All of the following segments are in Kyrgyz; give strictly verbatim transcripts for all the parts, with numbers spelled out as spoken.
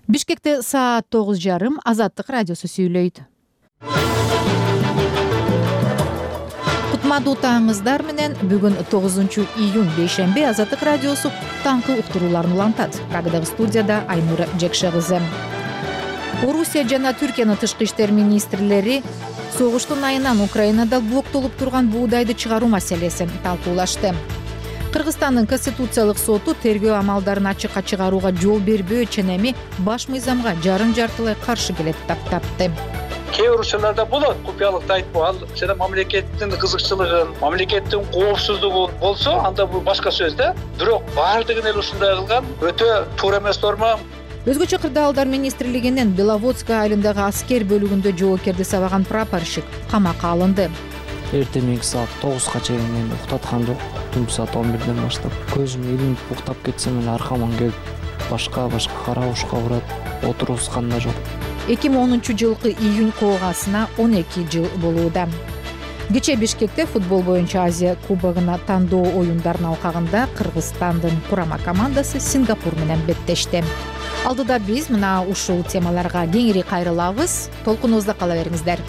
Бишкекте саат тогуз жарым Азаттык радиосу сүйлөйт. Кутмадуу таңыңыздар менен бүгүн тогузунчу июнь бейшемби Азаттык радиосу таңкы уктурууларын улантат. Прагадагы студияда Айнура Жекше кызы. Орусия жана Түркиянын тышкы иштер министрлери согуштун айынан Украинада блоктолуп турган буудайды чыгаруу маселесин талкуулашты. Кыргызстандын Конституциялык соту тергөө амалдарын ачыкка чыгарууга жол бербөө үчүн эми баш мыйзамга жарым жартылай каршы келет деп тапты. Кээ бир учурларда болот, купуялыкты айтпоо, ал жана мамлекеттин кызыкчылыгын, мамлекеттин коопсуздугу болсо, анда бул башка сөз да. Бирок баардыгын эле ушундай кылган өтө туура эмес норма. Өзгөчө кырдаалдар министрлигинин Беловодская айылындагы аскер бөлүгүндө жоокерди сабаган прапорщик камакка алынды. Эртең менги саат тогузга чейин мен уктаткан жок. Түнкү саат он бирден баштап көзүм илинип уктап кетсем эле аркаман келип башка башка карабушка урат, отургузган да жок. эки миң онунчу жылкы июнь коогасына он эки жыл болууда. Кечээ Бишкекте футбол боюнча Азия кубогуна тандоо оюндарын алкагында Кыргызстандын курама командасы Сингапур менен беттешти. Алдыда биз мына ушул темаларга кеңири кайрылабыз. Толкунубузда кала бериңиздер.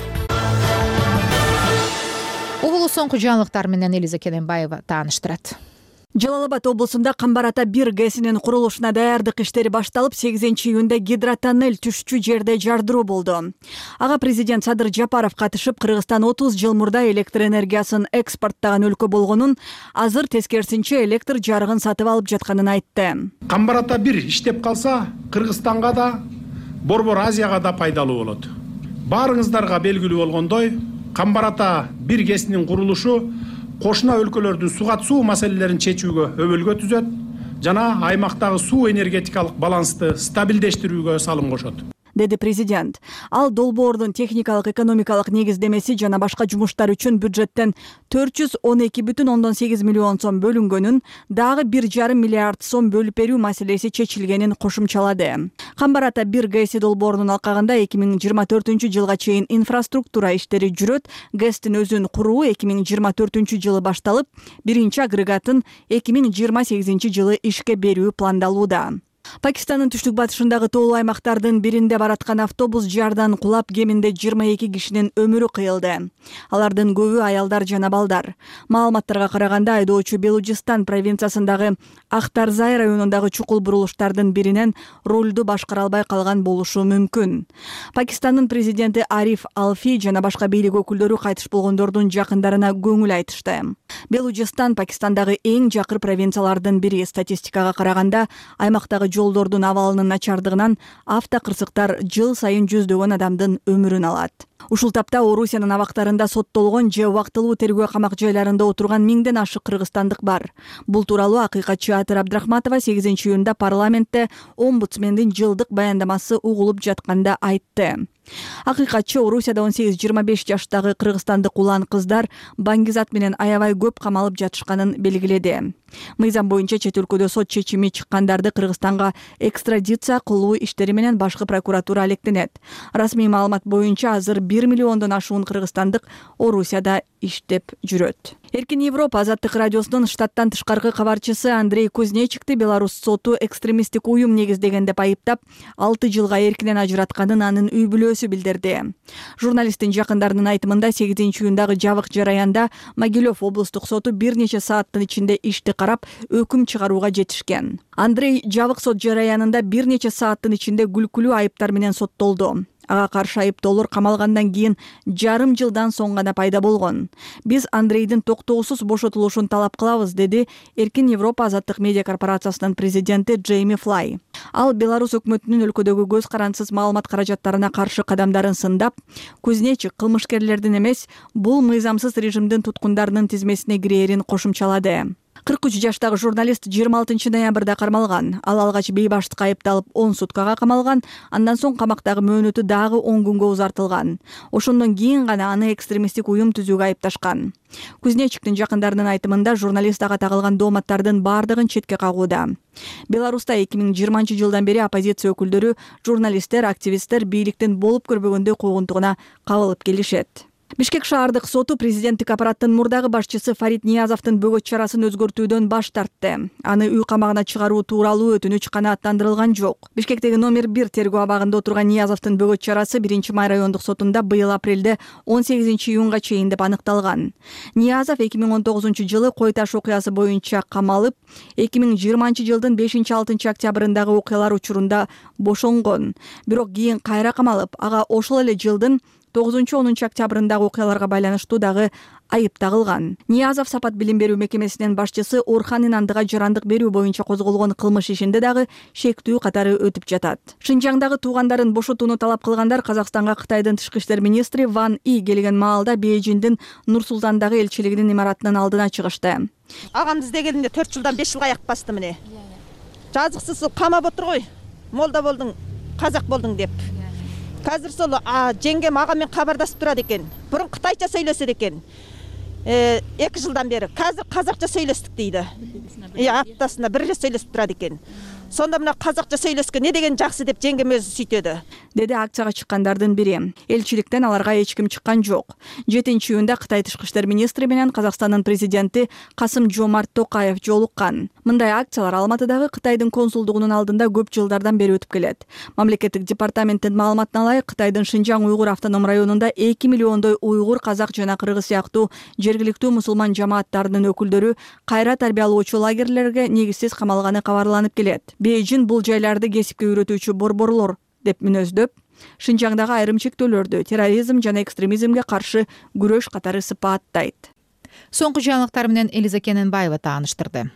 Угулуу соңку жаңылыктар менен Элиза Кененбаева тааныштырат. Жалал Абад облусунда Камбар ата бир ГЭСинин курулушуна даярдык иштери башталып, сегизинчи июнда гидротоннель түшчү жерде жардыруу болду. Ага президент Садыр Жапаров катышып, Кыргызстан отуз жыл мурда электр энергиясын экспорттаган өлкө болгонун, азыр тескерисинче электр жарыгын сатып алып жатканын айтты. Камбар ата бир иштеп калса, Кыргызстанга да, Борбор Азияга да пайдалуу болот. Баарыңыздарга белгилүү болгондой, Камбар ата бир ГЭСинин курулушу кошуна өлкөлөрдүн суга суу маселелерин чечүүгө өбөлгө түзөт жана аймактагы суу энергетикалык балансты стабилдештирүүгө салым кошот, деди президент. Ал долбоордун техникалык экономикалык негиздемеси жана башка жумуштар үчүн бюджеттен төрт жүз он эки бүтүн ондон сегиз миллион сом бөлүнгөнүн, дагы бир жарым миллиард сом бөлүп берүү маселеси чечилгенин кошумчалады. Камбар ата бир ГЭСи долбоорунун алкагында эки миң жыйырма төртүнчү жылга чейин инфраструктура иштери жүрөт. ГЭСтин өзүн куруу эки миң жыйырма төртүнчү жылы башталып, биринчи агрегатын эки миң жыйырма сегизинчи жылы ишке берүү пландалууда. Пакистандын түштүк батышындагы тоолуу аймактардын биринде бараткан автобус жардан кулап, кеминде жыйырма эки кишинин өмүрү кыйылды. Алардын көбү аялдар жана балдар. Маалыматтарга караганда, айдоочу Белуджистан провинциясындагы Ахтарзай районундагы чукул бурулуштардын биринен рулду башкара албай калган болушу мүмкүн. Пакистандын президенти Ариф Алфи жана башка бийлик өкүлдөрү кайтыш болгондордун жакындарына көңүл айтышты. Белуджистан Пакистандагы эң жакыр провинциялардын бири. Статистикага караганда, аймактагы жолдордун абалынын начардыгынан автокырсыктар жыл сайын жүздөгөн адамдын өмүрүн алат. Ушул тапта Орусиянын абактарында соттолгон же убактылуу тергөө камак жайларында отурган миңден ашык кыргызстандык бар. Бул тууралуу акыйкатчы Атыр Абдрахматова сегизинчи июнда парламентте омбудсмендин жылдык баяндамасы угулуп жатканда айтты. Акыйкатчы Орусияда он сегиз жыйырма беш жаштагы кыргызстандык улан кыздар баңгизат менен аябай көп камалып жатышканын белгиледи. Мыйзам боюнча чет өлкөдө сот чечими чыккандарды Кыргызстанга экстрадиция кылуу иштери менен башкы прокуратура алектенет. Расмий маалымат боюнча азыр бир миллиондон ашуун кыргызстандык Орусияда иштеп жүрөт. Эркин Европа Азаттык радиосунун штаттан тышкаркы кабарчысы Андрей Кузнечикти Беларусь соту экстремисттик уюм негиздеген деп айыптап, алты жылга эркинен ажыратканын анын үй бүлөсү билдирди. Журналисттин жакындарынын айтымында, сегизинчи июндагы жабык жараянда Могилев облустук соту бир нече сааттын ичинде ишти карап, өкүм чыгарууга жетишкен. Андрей жабык сот жараянында бир нече сааттын ичинде күлкүлүү айыптар менен соттолду. Ага каршы айыптоолор камалгандан кийин жарым жылдан соң гана пайда болгон. Биз Андрейдин токтоосуз бошотулушун талап кылабыз, деди Эркин Европа азаттык медиа корпорациясынын президенти Джейми Флай. Ал Беларусь өкмөтүнүн өлкөдөгү көз карансыз маалымат каражаттарына каршы кадамдарын сындап, Кузнечик кылмышкерлердин эмес, бул мыйзамсыз режимдин туткундарынын тизмесине кирээрин кошумчалады. кырк үч жаштагы журналист жыйырма алтынчы ноябрда кармалган. Ал алгач бейбаштыкка айыпталып он суткага камалган, андан соң камактагы мөөнөтү дагы он күнгө узартылган. Ошондон кийин гана аны экстремисттик уюм түзүүгө айыпташкан. Кузнечиктин жакындарынын айтымында, журналист ага тагылган дооматтардын баардыгын четке кагууда. Беларуста эки миң жыйырманчы жылдан бери оппозиция өкүлдөрү, журналисттер, активисттер бийликтин болуп көрбөгөндөй куугунтугуна кабылып келишет. Бишкек шаардык соту президенттик аппараттын мурдагы башчысы Фарид Ниязовдун бөгөт чарасын өзгөртүүдөн баш тартты. Аны үй камагына чыгаруу тууралуу өтүнүч канааттандырылган жок. Бишкектеги номер бир тергөө абагында отурган Ниязовдун бөгөт чарасы биринчи май райондук сотунда быйыл апрелде он сегизинчи июнга чейин деп аныкталган. Ниязов эки миң он тогузунчу жылы Кой Таш окуясы боюнча камалып, эки миң жыйырманчы жылдын бешинчи алтынчы октябрындагы окуялар учурунда бошонгон. Бирок кийин кайра камалып, ага ошол эле жылдын тогузунчу онунчу октябрындагы окуяларга байланыштуу дагы айып тагылган. Ниязов Сапат билим берүү мекемесинин башчысы Орхан Инандыга жарандык берүү боюнча козголгон кылмыш ишинде дагы шектүү катары өтүп жатат. Шинжаңдагы туугандарын бошотууну талап кылгандар Казакстанга Кытайдын тышкы иштер министри Ван И келген маалда Бейжиңдин Нур Султандагы элчилигинин имаратынын алдына чыгышты. Агам издегенде төрт жылдан беш жылга аяк басты міне. Жазыксыз камап отур гой. Молда болдуң, казак болдуң деп. Қазір сол жеңгем ағамен хабардасып тұрады екен. Бұрын қытайша сөйлеседі екен. Екі жылдан бері. Қазір қазақша сөйлестік дейді. Аптасында бір рет сөйлесіп тұрады екен. Сонда мына қазақша сөйлескен не деген жақсы деп жеңгем өзі сүйтеді. Деди акцияга чыккандардын бири. Элчиликтен аларга эч ким чыккан жок. жетинчи июнда Кытай тышкы иштер министри менен Казакстандын президенти Касым Жомарт Токаев жолуккан. Мындай акциялар Алматыдагы Кытайдын консулдугунун алдында көп жылдардан бери өтүп келет. Мамлекеттик департаменттин маалыматына ылайык, Кытайдын Шинжаң уйгур автоном районунда эки миллиондой уйгур, казак жана кыргыз сыяктуу жергиликтүү мусулман жамааттарынын өкүлдөрү кайра тарбиялоочу лагерлерге негизсиз камалганы кабарланып келет. Бейжиң бул жайларды кесипке үйрөтүүчү борборлор деп мүнөздөп, Шинжаңдагы айрым чектөөлөрдү терроризм жана экстремизмге каршы күрөш катары сыпаттайт. Соңку жаңылыктар менен Элиза Кененбаева тааныштырды.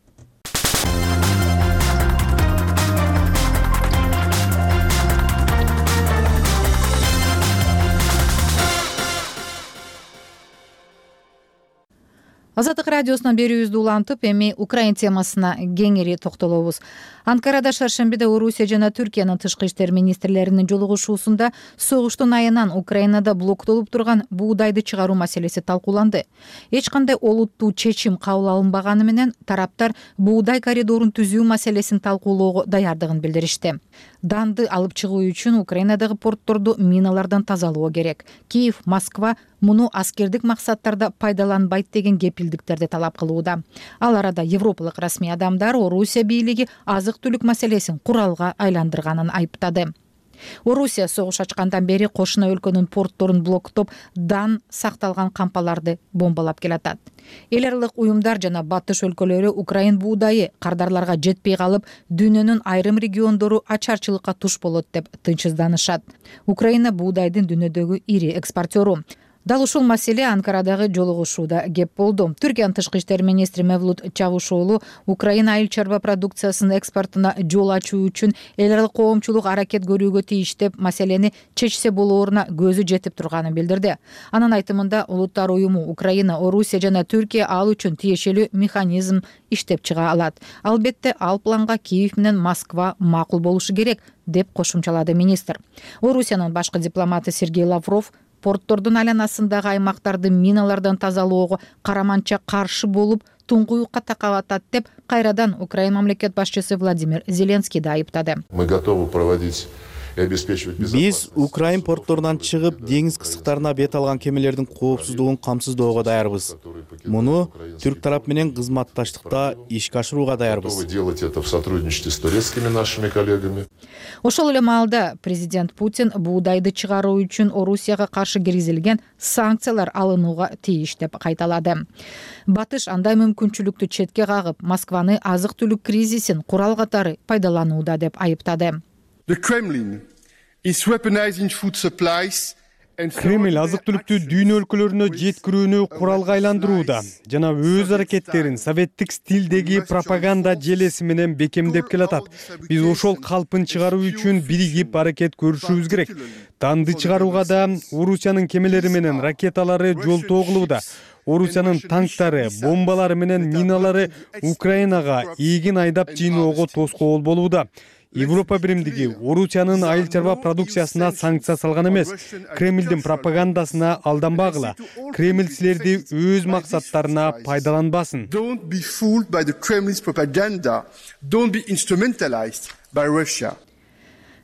Азаттык радиосунан берүүбүздү улантып, эми Украин темасына кеңири токтолобуз. Анкарада шаршембиде Орусия жана Түркиянын тышкы иштер министрлеринин жолугушуусунда согуштун айынан Украинада блоктолуп турган буудайды чыгаруу маселеси талкууланды. Эч кандай олуттуу чечим кабыл алынбаганы менен тараптар буудай коридорун түзүү маселесин талкуулоого даярдыгын билдиришти. Данды алып чыгуу үчүн Украинадагы портторду миналардан тазалоо керек. Киев, Москва муну аскердик максаттарда пайдаланбайт деген кепилдиктерди талап кылууда. Ал арада европалык расмий адамдар Орусия бийлиги азык-түлүк маселесин куралга айландырганын айыптады. Орусия согуш ачкандан бери кошуна өлкөнүн портторун блоктоп, дан сакталган кампаларды бомбалап келатат. Эл аралык уюмдар жана батыш өлкөлөрү Украин буудайы кардарларга жетпей калып, дүйнөнүн айрым региондору ачарчылыкка туш болот деп тынчсызданышат. Украина буудайдын дүйнөдөгү ири экспортеру. Дал ушул маселе Анкарадагы жолугушууда кеп болду. Түркиянын тышкы иштер министри Мевлут Чавушоğlu Украина айыл чарба продукциясынын экспортуна жол ачуу үчүн эл аралык коомчулук аракет көрүүгө тийиш деп маселени чечсе болооруна көзү жетип турганын билдирди. Анын айтымында Улуттар уюму Украина, Орусия жана Түркия ал үчүн тиешелүү механизм иштеп чыга алат. Албетте ал планга Киев менен Москва макул болушу керек деп кошумчалады министр. Орусиянын башкы дипломаты Сергей Лавров порттордун айланасындагы аймактарды миналардан тазалоого караманча каршы болуп, туңгуюкка такап атат деп кайрадан Украин мамлекет башчысы Владимир Зеленский да айыптады. Мы готовы проводить и обеспечивать безопасность. Биз Украин порттарынан чыгып, деңиз кысыктарына бет алган кемелердин коопсуздугун камсыздоого даярбыз. Муну түрк тарап менен кызматташтыкта ишке ашырууга даярбыз. Готовы делать это в сотрудничестве с турецкими нашими коллегами. Ошол эле маалда президент Путин буудайды чыгаруу үчүн Орусияга каршы киргизилген санкциялар алынууга тийиш деп кайталады. Батыш андай мүмкүнчүлүктү четке кагып, Москваны азык-түлүк кризисин курал катары пайдаланууда деп айыптады. The Kremlin is weaponizing food supplies and Кремль азык-түлүктү дүйнө өлкөлөрүнө жеткирүүнү куралга айландырууда жана өз аракеттерин советтик стилдеги пропаганда желеси менен бекемдеп келатат. Биз ошол калпын чыгаруу үчүн биригип аракет көрүшүбүз керек. Данды чыгарууга да Орусиянын кемелери менен ракеталары жолтоо кылууда. Орусиянын танктары, бомбалары менен миналары Украинага ийгин айдап жыйноого тоскоол болууда. Европа биримдиги Орусиянын айыл чарба продукциясына санкция салган эмес. Кремлдин пропагандасына алданбагыла. Кремль силерди өз максаттарына пайдаланбасын. Don't be fooled by the Kremlin's propaganda. Don't be instrumentalized by Russia.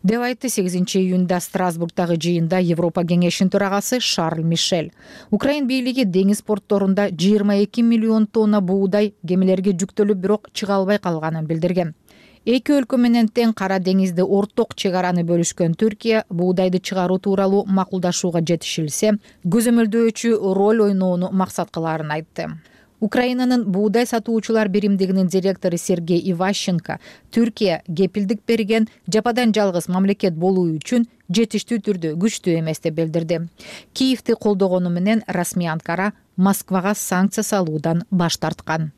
деп айтты сегизинчи июнда Страсбургдагы жыйында Европа кеңешинин төрагасы Шарль Мишель. Украин бийлиги деңиз портторунда жыйырма эки миллион тонна буудай кемелерге жүктөлүп, бирок чыга албай калганын билдирген. Эки өлкө менен тең Кара деңизде орток чек араны бөлүшкөн Түркия буудайды чыгаруу тууралуу макулдашууга жетишилсе, көзөмөлдөөчү роль ойноону максат кылаарын айтты. Украинанын буудай сатуучулар биримдигинин директору Сергей Иващенко Түркия кепилдик берген жападан жалгыз мамлекет болуу үчүн жетиштүү түрдө күчтүү эмес деп билдирди. Киевди колдогону менен расмий Анкара Москвага санкция салуудан баш тарткан.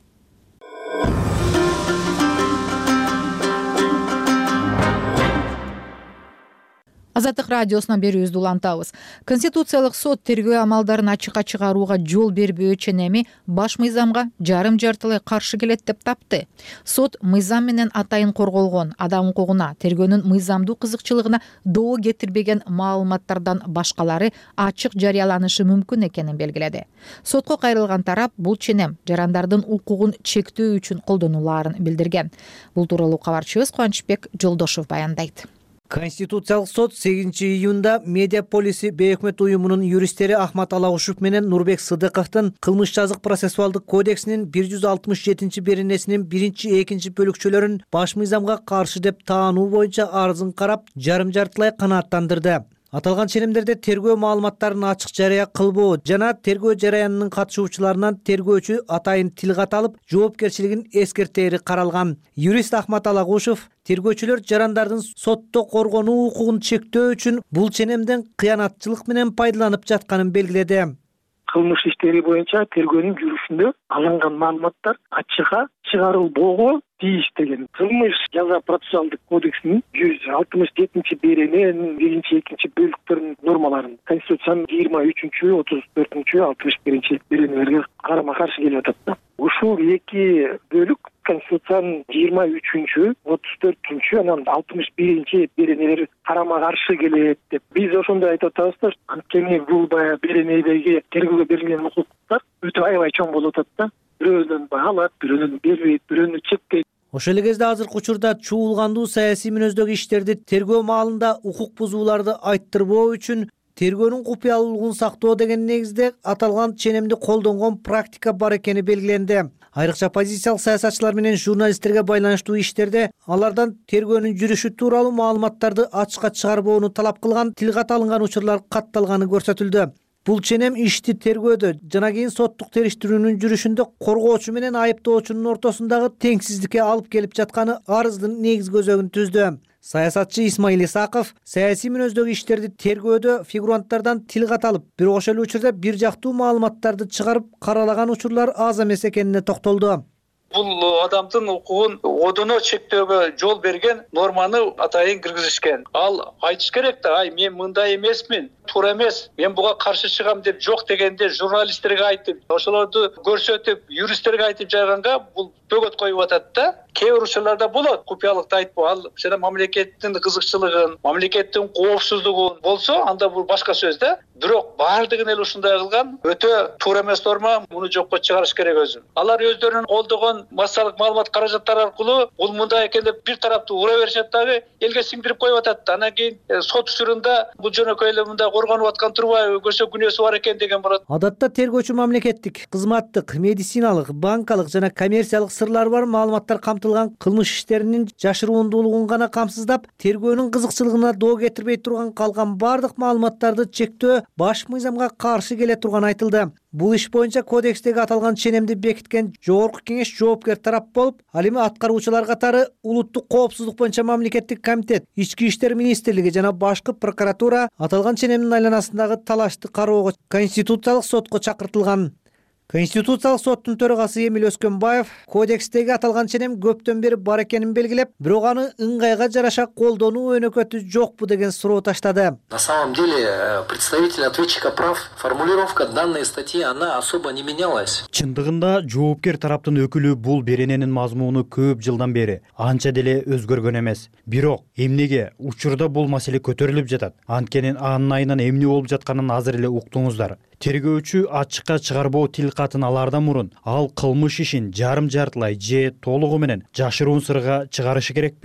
Азаттык радиосунан берүүбүздү улантабыз. Конституциялык сот тергөө амалдарын ачыкка чыгарууга жол бербөө ченеми баш мыйзамга жарым жартылай каршы келет деп тапты. Сот мыйзам менен атайын корголгон адам укугуна, тергөөнүн мыйзамдуу кызыкчылыгына доо кетирбеген маалыматтардан башкалары ачык жарыяланышы мүмкүн экенин белгиледи. Сотко кайрылган тарап бул ченем жарандардын укугун чектөө үчүн колдонулаарын билдирген. Бул тууралуу кабарчыбыз Кубанычбек Жолдошов баяндайт. Конституциялык сот сегизинчи июнда Медиа полиси бейөкмөт уюмунун юристтери Ахмат Алагушев менен Нурбек Сыдыковдун кылмыш жазык процессуалдык кодексинин бир жүз алтымыш жетинчи беренесинин биринчи экинчи бөлүкчөлөрүн баш мыйзамга каршы деп таануу боюнча арызын карап, жарым жартылай канааттандырды. Аталган ченемдерде тергөө маалыматтарын ачык жарыя кылбоо жана тергөө жараянынын катышуучуларынан тергөөчү атайын тил кат алып, жоопкерчилигин эскертери каралган. Юрист Ахмат Алагушев тергөөчүлөр жарандардын сотто коргонуу укугун чектөө үчүн бул ченемден кыянатчылык менен пайдаланып жатканын белгиледи. Кылмыш иштери боюнча тергөөнүн жүрүшүндө алынган маалыматтар ачыкка чыгарылбоого тийиш деген. Кылмыш жаза процессуалдык кодексинин жүз алтымыш жетинчи берененин биринчи экинчи бөлүктөрүнүн нормаларын Конституциянын жыйырма үчүнчү, отуз төртүнчү, алтымыш биринчи беренелерге карама каршы келип атат да. Ушул эки бөлүк Конституциянын жыйырма үчүнчү, отуз төртүнчү, анан алтымыш биринчи беренелер карама каршы келет деп биз ошондой айтып атабыз да. Анткени бул баягы беренедеги тергөөгө берилген укуктар өтө аябай чоң болуп атат да. Бирөөнүн алат, бирөөнүн бербейт, бирөөнү чектейт. Ошол эле кезде азыркы учурда чуулгандуу саясий мүнөздөгү иштерди тергөө маалында укук бузууларды айттырбоо үчүн тергөөнүн купуялуулугун сактоо деген негизде аталган ченемди колдонгон практика бар экени белгиленди. Айрыкча позициялык саясатчылар менен журналисттерге байланыштуу иштерде алардан тергөөнүн жүрүшү тууралуу маалыматтарды ачыкка чыгарбоону талап кылган тил кат алынган учурлар катталганы көрсөтүлдү. Бул ченем ишти тергөөдө жана кийин соттук териштирүүнүн жүрүшүндө коргоочу менен айыптоочунун ортосундагы теңсиздикке алып келип жатканы арыздын негизги өзөгүн түздү. Саясатчы Исмаил Исаков саясий мүнөздөгү иштерди тергөөдө фигуранттардан тил кат алып, бирок ошол учурда бир жактуу маалыматтарды чыгарып каралаган учурлар аз эмес экенине токтолду. Бул адамдын укугун одоно чектөөгө жол берген норманы атайын киргизишкен. Ал айтыш керек да, ай мен мындай эмесмин, туура эмес, мен буга каршы чыгам деп жок дегенде журналисттерге айтып, ошолорду көрсөтүп, юристтерге айтып жайганга бул бөгөт коюп атат да. Кээ бир учурларда болот, купуялыкты айтпоо, ал жана мамлекеттин кызыкчылыгын, мамлекеттин коопсуздугун болсо, анда бул башка сөз да. Бирок баардыгын эле ушундай кылган өтө туура эмес норма, муну жокко чыгарыш керек өзүн. Алар өздөрүнүн колдогон массалык маалымат каражаттары аркылуу бул мындай экен деп бир тараптуу ура беришет дагы элге сиңдирип коюп атат. Анан кийин сот учурунда бул жөнөкөй эле мындай коргонуп аткан турбайбы, көрсө күнөөсү бар экен деген болот. Адатта тергөөчү мамлекеттик, кызматтык, медициналык, банкалык жана коммерциялык сырлары бар маалыматтар камтылган кылмыш иштеринин жашыруундуулугун гана камсыздап, тергөөнүн кызыкчылыгына доо кетирбей турган калган бардык маалыматтарды чектөө баш мыйзамга каршы келе турганы айтылды. Бул иш боюнча кодекстеги аталган ченемди бекиткен жогорку кеңеш жоопкер тарап болуп, ал эми аткаруучулар катары Улуттук коопсуздук боюнча мамлекеттик комитет, Ички иштер министрлиги жана башкы прокуратура аталган ченемдин айланасындагы талашты кароого Конституциялык сотко чакыртылган. Конституциялык соттун төрагасы Эмил Өскөнбаев кодекстеги аталган ченем көптөн бери бар экенин белгилеп, бирок аны ыңгайга жараша колдонуу өнөкөтү жокпу деген суроо таштады. На самом деле, представитель ответчика прав, формулировка данной статьи, она особо не менялась. Чындыгында жоопкер тараптын өкүлү бул берененин мазмуну көп жылдан бери анча деле өзгөргөн эмес. Бирок эмнеге учурда бул маселе көтөрүлүп жатат? Анткени анын айынан эмне болуп жатканын азыр эле уктуңуздар. Тергөөчү ачыкка чыгарбоо тил катын алаардан мурун ал кылмыш ишин жарым жартылай же толугу менен жашыруун сырга чыгарышы керекпи?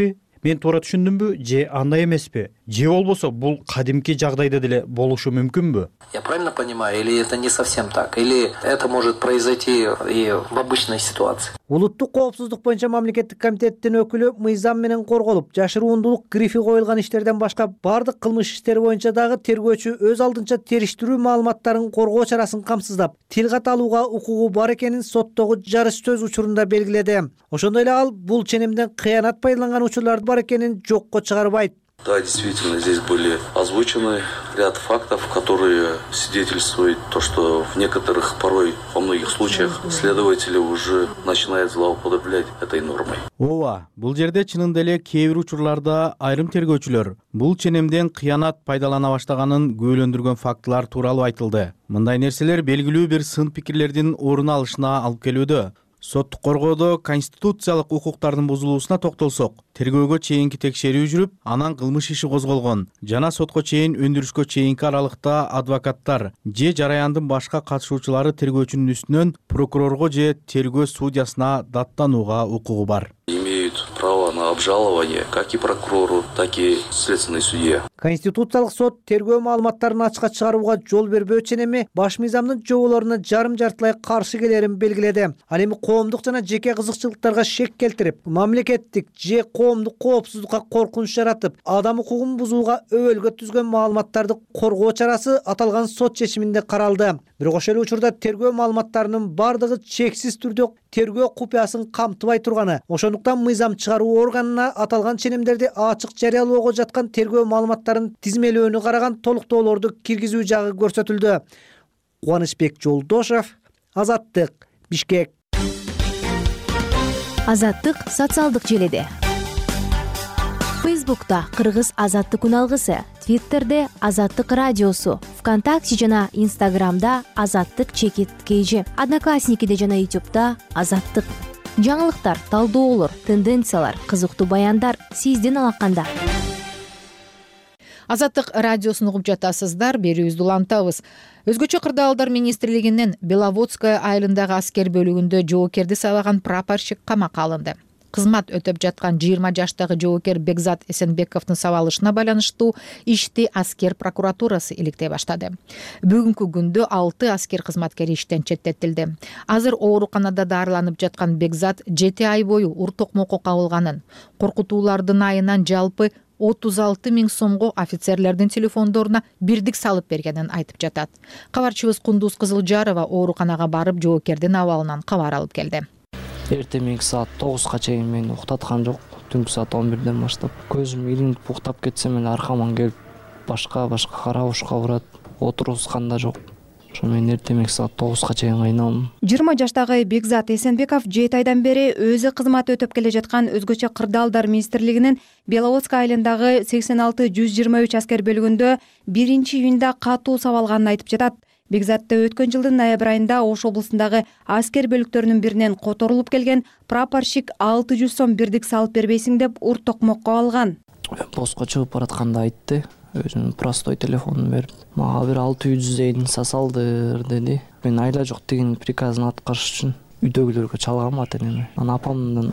мен туура түшүндүмбү же андай эмеспи? Же болбосо бул кадимки жагдайда деле болушу мүмкүнбү? Я правильно понимаю, или это не совсем так? Или это может произойти и в обычной ситуации? Улуттук коопсуздук боюнча мамлекеттик комитеттин өкүлү мыйзам менен корголуп, жашыруундулук грифи коюлган иштерден башка бардык кылмыш иштери боюнча дагы тергөөчү өз алдынча териштирүү маалыматтарын коргоо чарасын камсыздап, тил кат алууга укугу бар экенин соттогу жарыш сөз учурунда белгиледи. Ошондой эле ал бул ченемден кыянат пайдаланган учурлар бар экенин жокко чыгарбайт. Да, действительно, здесь были озвучены ряд фактов, которые свидетельствуют то, что в некоторых, порой, во многих случаях, следователи уже начинают злоупотреблять этой нормой. Ооба, бул жерде чынында эле кээ бир учурларда айрым тергөөчүлөр бул ченемден кыянат пайдалана баштаганын күбөлөндүргөн фактылар тууралуу айтылды. Мындай нерселер белгилүү бир сын пикирлердин орун алышына алып келүүдө. Соттук коргоодо конституциялык укуктардын бузулуусуна токтолсок, тергөөгө чейинки текшерүү жүрүп, анан кылмыш иши козголгон жана сотко чейин өндүрүшкө чейинки аралыкта адвокаттар же жараяндын башка катышуучулары тергөөчүнүн үстүнөн прокурорго же тергөө судьясына даттанууга укугу бар. Имеют право на обжалование как и прокурору, так и следственный судья. Конституциялык сот тергөө маалыматтарын ачыкка чыгарууга жол бербөө ченеми баш мыйзамдын жоболоруна жарым жартылай каршы келерин белгиледи. Ал эми коомдук жана жеке кызыкчылыктарга шек келтирип, мамлекеттик же коомдук коопсуздукка коркунуч жаратып, адам укугун бузууга өбөлгө түзгөн маалыматтарды коргоо чарасы аталган сот чечиминде каралды. Бирок ошол учурда тергөө маалыматтарынын бардыгы чексиз түрдө тергөө купуясын камтыбай турганы, ошондуктан мыйзам чыгаруу органына аталган ченемдерди ачык жарыялоого жаткан тергөө маалыматтарын тизмелөөнү караган толуктоолорду киргизүү жагы көрсөтүлдү. Кубанычбек Жолдошев, Азаттык, Бишкек. Азаттык социалдык желеде. Фейсбукта Кыргыз Азаттык үналгысы, Твиттерде Азаттык радиосу, ВКонтакте жана Инстаграмда Азаттык чекит кейжи, Одноклассникиде жана Ютубта Азаттык. Жаңылыктар, талдоолор, тенденциялар, кызыктуу баяндар сиздин алаканда. Азаттык радиосун угуп жатасыздар, берүүбүздү улантабыз. Өзгөчө кырдаалдар министрлигинин Беловодская айылындагы аскер бөлүгүндө жоокерди сабаган прапорщик камакка алынды. Кызмат өтөп жаткан жыйырма жаштагы жоокер Бекзат Эсенбековдун сабалышына байланыштуу ишти аскер прокуратурасы иликтей баштады. Бүгүнкү күндө алты аскер кызматкери иштен четтетилди. Азыр ооруканада дарыланып жаткан Бекзат жети ай бою ур токмокко кабылганын, коркутуулардын айынан жалпы отуз алты миң сомго офицерлердин телефондоруна бирдик салып бергенин айтып жатат. Кабарчыбыз Кундуз Кызылжарова ооруканага барып жоокердин абалынан кабар алып келди. Эртең менги саат тогузга чейин мени уктаткан жок. Түнкү саат он бирден баштап көзүм илинип уктап кетсем эле аркаман келип башка башка карабушка урат, отургузган да жок. Ошо мен эртең менги саат тогузга чейин кыйналдым. жыйырма жаштагы Бекзат Эсенбеков жети айдан бери өзү кызмат өтөп келе жаткан өзгөчө кырдаалдар министрлигинин Беловодская айылындагы сексен алты жүз жыйырма үч аскер бөлүгүндө биринчи июнда катуу сабалганын айтып жатат. Бекзатты өткөн жылдын ноябрь айында Ош облусундагы аскер бөлүктөрүнүн биринен которулуп келген прапорщик алты жүз сом бирдик салып бербейсиң деп ур токмокко алган. Постко чыгып баратканда айтты, өзүнүн простой телефонун берип, мага бир алты жүздейдин сасалдыр деди. Мен айла жок деген приказын аткарыш үчүн үйдөгүлөргө чалгам ата-энеме. Анан апамдын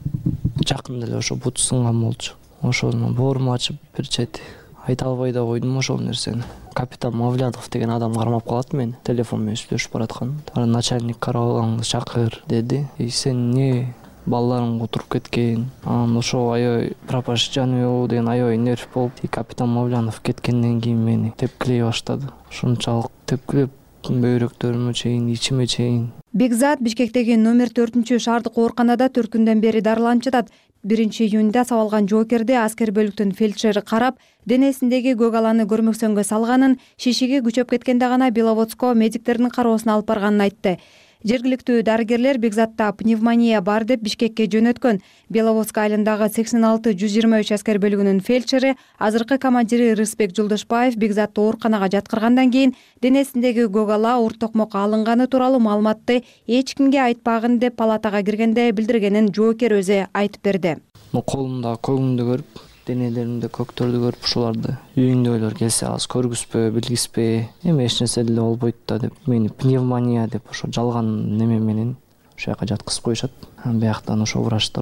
жакында эле ошо буту сынган болчу. Ошону бооруму ачып бир чети айта албай да койдум ошол нерсени. Капитан Мавлядов деген адам кармап калат мени, телефон менен сүйлөшүп бараткан. Анан начальник карабалаңды чакыр деди. И сен эмне балдарың отуруп кеткен. Анан ошо аябай прапорщик Жаныбеков деген аябай нерв болуп, капитан Мавлянов кеткенден кийин мени тепкилей баштады. Ушунчалык тепкилеп бөйрөктөрүмө чейин, ичиме чейин. Бекзат Бишкектеги номер төртүнчү шаардык ооруканада төрт күндөн бери дарыланып жатат. биринчи июнда сабалган жоокерди аскер бөлүктүн фельдшери карап, денесиндеги көк аланы көрмөксөнгө салганын, шишиги күчөп кеткенде гана Беловодско медиктердин кароосуна алып барганын айтты. Жергиликтүү дарыгерлер Бекзатта пневмония бар деп Бишкекке жөнөткөн. Беловодская айылындагы сексен алты жүз жыйырма үч аскер бөлүгүнүн фельдшери, азыркы командири Рыспек Жолдошбаев Бекзатты ооруканага жаткыргандан кийин денесиндеги көк ала ур токмокко алынганы тууралуу маалыматты эч кимге айтпагын деп палатага киргенде билдиргенин жоокер өзү айтып берди. Колумда көгүңдү көрүп, денелеримде көктөрдү көрүп, ушуларды үйүңдөгүлөр келсе аз көргүзбө, билгизбе, эми эч нерсе деле болбойт да деп, мени пневмония деп ошо жалган неме менен ошол жака жаткызып коюшат. Анан бияктан ошо врачтар көрүп,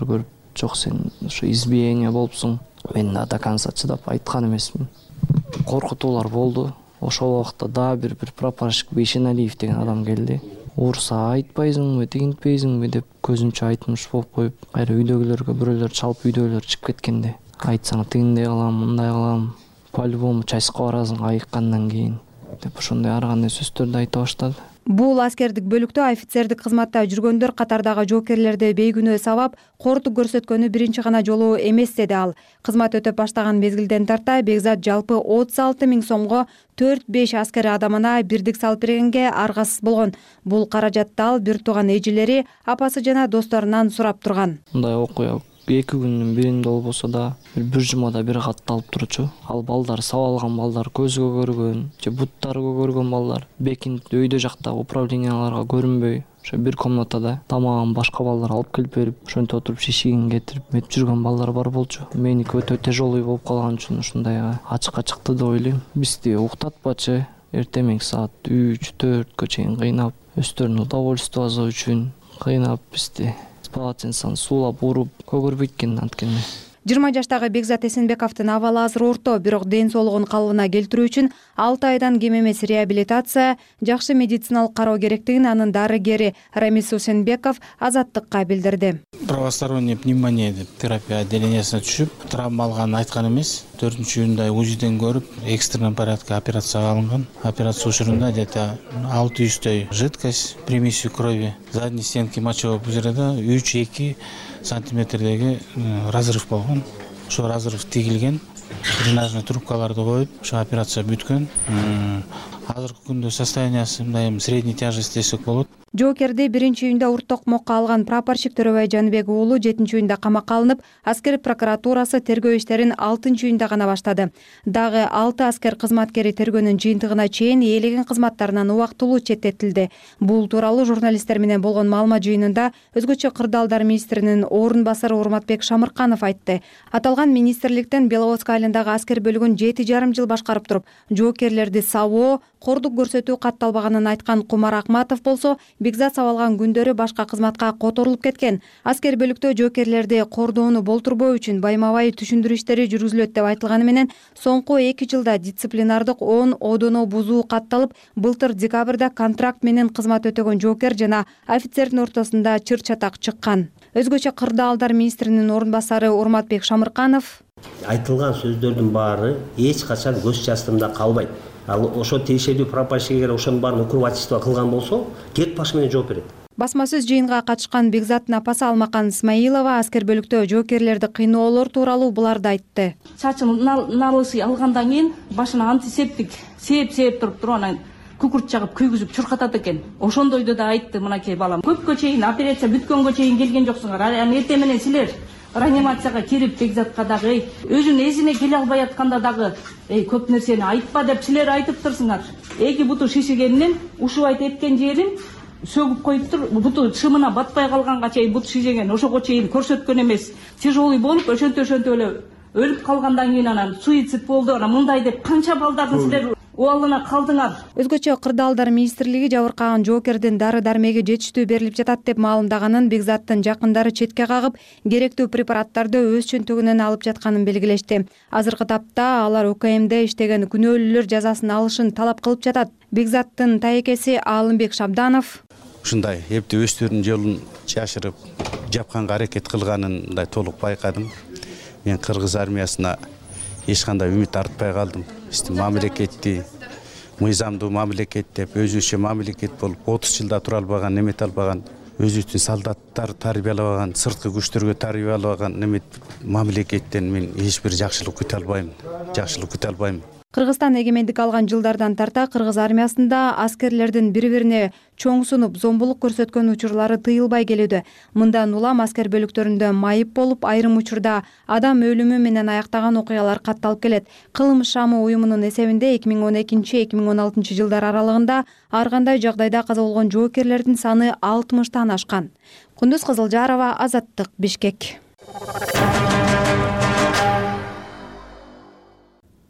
жок сен ушу избиение болупсуң. Мен да до конца чыдап айткан эмесмин. Коркутуулар болду. Ошол убакта да бир бир прапорщик Бейшеналиев деген адам келди. Урса айтпайсыңбы, тигинтпейсиңби деп көзүнчө айтмыш болуп коюп, кайра үйдөгүлөргө бирөөлөр чалып үйдөгүлөр чыгып кеткенде, айтсаң тигиндей кылам, мындай кылам, по-любому чайсыкка барасың айыккандан кийин деп ошондой ар кандай сөздөрдү айта баштады. Бул аскердик бөлүктө офицердик кызматта жүргөндөр катардагы жоокерлерди бейгүнөө сабап, кооруктук көрсөткөнү биринчи гана жолу эмес деди ал. Кызмат өтөп баштаган мезгилден тарта Бекзат жалпы отуз алты миң сомго төрт беш аскер адамына бирдик салып бергенге аргасыз болгон. Бул каражатты ал бир тууган эжелери, апасы жана досторунан сурап турган. Мындай окуя эки күндүн биринде болбосо да бир жумада бир катты алып турчу. Ал балдар сабалган балдар, көзгө көргөн же буттарга көргөн балдар бекинт өйдө жактагы управленияларга көрүнбөй ошо бир комнатада тамагын башка балдар алып келип берип, ошентип отуруп шишигин кетирип метип жүргөн балдар бар болчу. Меники өтө тяжелый болуп калган үчүн ушундайга ачыкка чыкты деп ойлойм. Бизди уктатпачы, эртең саат үч төрткө чейин кыйнап, өздөрүнүн удовольствиясы үчүн кыйнап бизди полотенцаны суулап уруп көгөрбөйт экен анткени. жыйырма жаштагы Бекзат Эсенбековдун абалы азыр орто, бирок ден соолугун калыбына келтирүү үчүн алты айдан кем эмес реабилитация, жакшы медициналык кароо керектигин анын дарыгери Рамис Усенбеков Азаттыкка билдирди. Правосторонняя пневмония деп терапия отделениясына түшүп, травма алганын айткан эмес. төртүнчү июнда УЗИден көрүп, экстренный порядка операцияга алынган. Операция учурунда где-то алты жүздөй жидкость, примесью крови, задней стенки мочевого пузыря үч эки сантиметрдеги разрыв болгон. Ошо разрыв тигилген. Дренажный трубкаларды коюп, ошо операция бүткөн. Азыркы күндө состояниясы мындай средней тяжести десек болот. Жоокерди биринчи июнда урт токмокко алган прапорщик Төрөбай Жаныбек уулу жетинчи июнда камакка алынып, аскер прокуратурасы тергөө иштерин алтынчы июнда гана баштады. Дагы алты аскер кызматкери тергөөнүн жыйынтыгына чейин ээлеген кызматтарынан убактылуу четтетилди. Бул тууралуу журналисттер менен болгон маалымат жыйынында өзгөчө кырдаалдар министринин орун басары Урматбек Шамырканов айтты. Аталган министрликтен Беловодск айылындагы аскер бөлүгүн жети жарым жыл башкарып туруп, жоокерлерди сабоо, кордук көрсөтүү катталбаганын айткан Кумар Акматов болсо, Бекзат сабалган күндөрү башка кызматка которулуп кеткен. Аскер бөлүктө жоокерлерди кордоону болтурбоо үчүн байма-бай түшүндүрүү иштери жүргүзүлөт деп айтылганы менен, соңку эки жылда дисциплинардык он одоно бузуу катталып, былтыр декабрда контракт менен кызмат өтөгөн жоокер жана офицердин ортосунда чыр чатак чыккан. Өзгөчө кырдаалдар министринин орун басары Урматбек Шамырканов: айтылган сөздөрдүн баары эч качан көз частымда калбайт. Ал ошо тиешелүү прапорщик эгер ошонун баарын укрывательство кылган болсо, кет башы менен жооп берет. Басма сөз жыйынга катышкан Бекзаттын апасы Алмакан Исмаилова аскер бөлүктө жоокерлерди кыйноолор тууралуу буларды айтты. Чачын налысы алгандан кийин башына антисептик сээп сээп туруп туруп анан күкүрт жагып күйгүзүп чуркатат экен. Ошондойду да айтты мынакей балам. Көпкө чейин операция бүткөнгө чейин келген жоксуңар. Анан эртең менен силер реанимацияга кирип Бекзатка дагы өзүнүн эсине келе албай атканда дагы эй көп нерсени айтпа деп силер айтып турсуңар. Эки буту шишигенинен ушубайт эткен жерин сөгүп коюптур, буту шымына батпай калганга чейин бут шишеген, ошого чейин көрсөткөн эмес. Тяжелый болуп, ошентип ошентип эле өлүп калгандан кийин анан суицид болду, анан мындай деп канча балдарды силер убалына калдыңар. Өзгөчө кырдаалдар министрлиги жабыркаган жоокердин дары дармеги жетиштүү берилип жатат деп маалымдаганын, Бекзаттын жакындары четке кагып, керектүү препараттарды өз чөнтөгүнөн алып жатканын белгилешти. Азыркы тапта алар УКМде иштеген күнөөлүүлөр жазасын алышын талап кылып жатат. Бекзаттын таекеси Алымбек Шабданов: ушундай эпти өздөрүнүн жолун жашырып, жапканга аракет кылганын мындай толук байкадым. Мен кыргыз армиясына эч кандай үмүт артпай калдым. Биздин мамлекетти мыйзамдуу мамлекет деп, өзүнчө мамлекет болуп, отуз жылда тура албаган, немете албаган, өзүбүздүн солдаттар тарбиялабаган, сырткы күчтөргө тарбиялабаган немет мамлекеттен мен эч бир жакшылык күтө албайм. Жакшылык күтө албайм. Кыргызстан эгемендик алган жылдардан тарта кыргыз армиясында аскерлердин бири-бирине чоң сунуп, зомбулук көрсөткөн учурлары тыйылбай келүүдө. Мындан улам аскер бөлүктөрүндө майып болуп, айрым учурда адам өлүмү менен аяктаган окуялар катталып келет. Кылым шамы уюмунун эсебинде эки миң он экинчи — эки миң он алтынчы жылдар аралыгында ар кандай жагдайда каза болгон жоокерлердин саны алтымыштан ашкан. Кундуз Кызылжарова, Азаттык, Бишкек.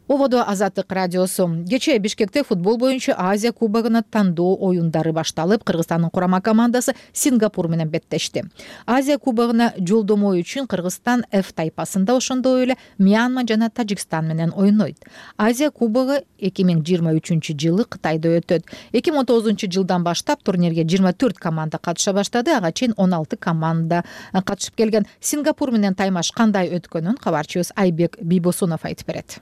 Ободо Азаттык радиосу. Кечээ Бишкекте футбол боюнча Азия кубогуна тандоо оюндары башталып, Кыргызстандын курама командасы Сингапур менен беттешти. Азия кубогуна жолдомо үчүн Кыргызстан F тайпасында, ошондой эле Мьянма жана Тажикстан менен ойнойт. Азия кубогу эки миң жыйырма үчүнчү жылы Кытайда өтөт. эки миң он тогузунчу жылдан баштап турнирге жыйырма төрт команда катыша баштады. Ага чейин он алты команда катышып келген. Сингапур менен таймаш кандай өткөнүн кабарчыбыз Айбек Бийбосунов айтып берет.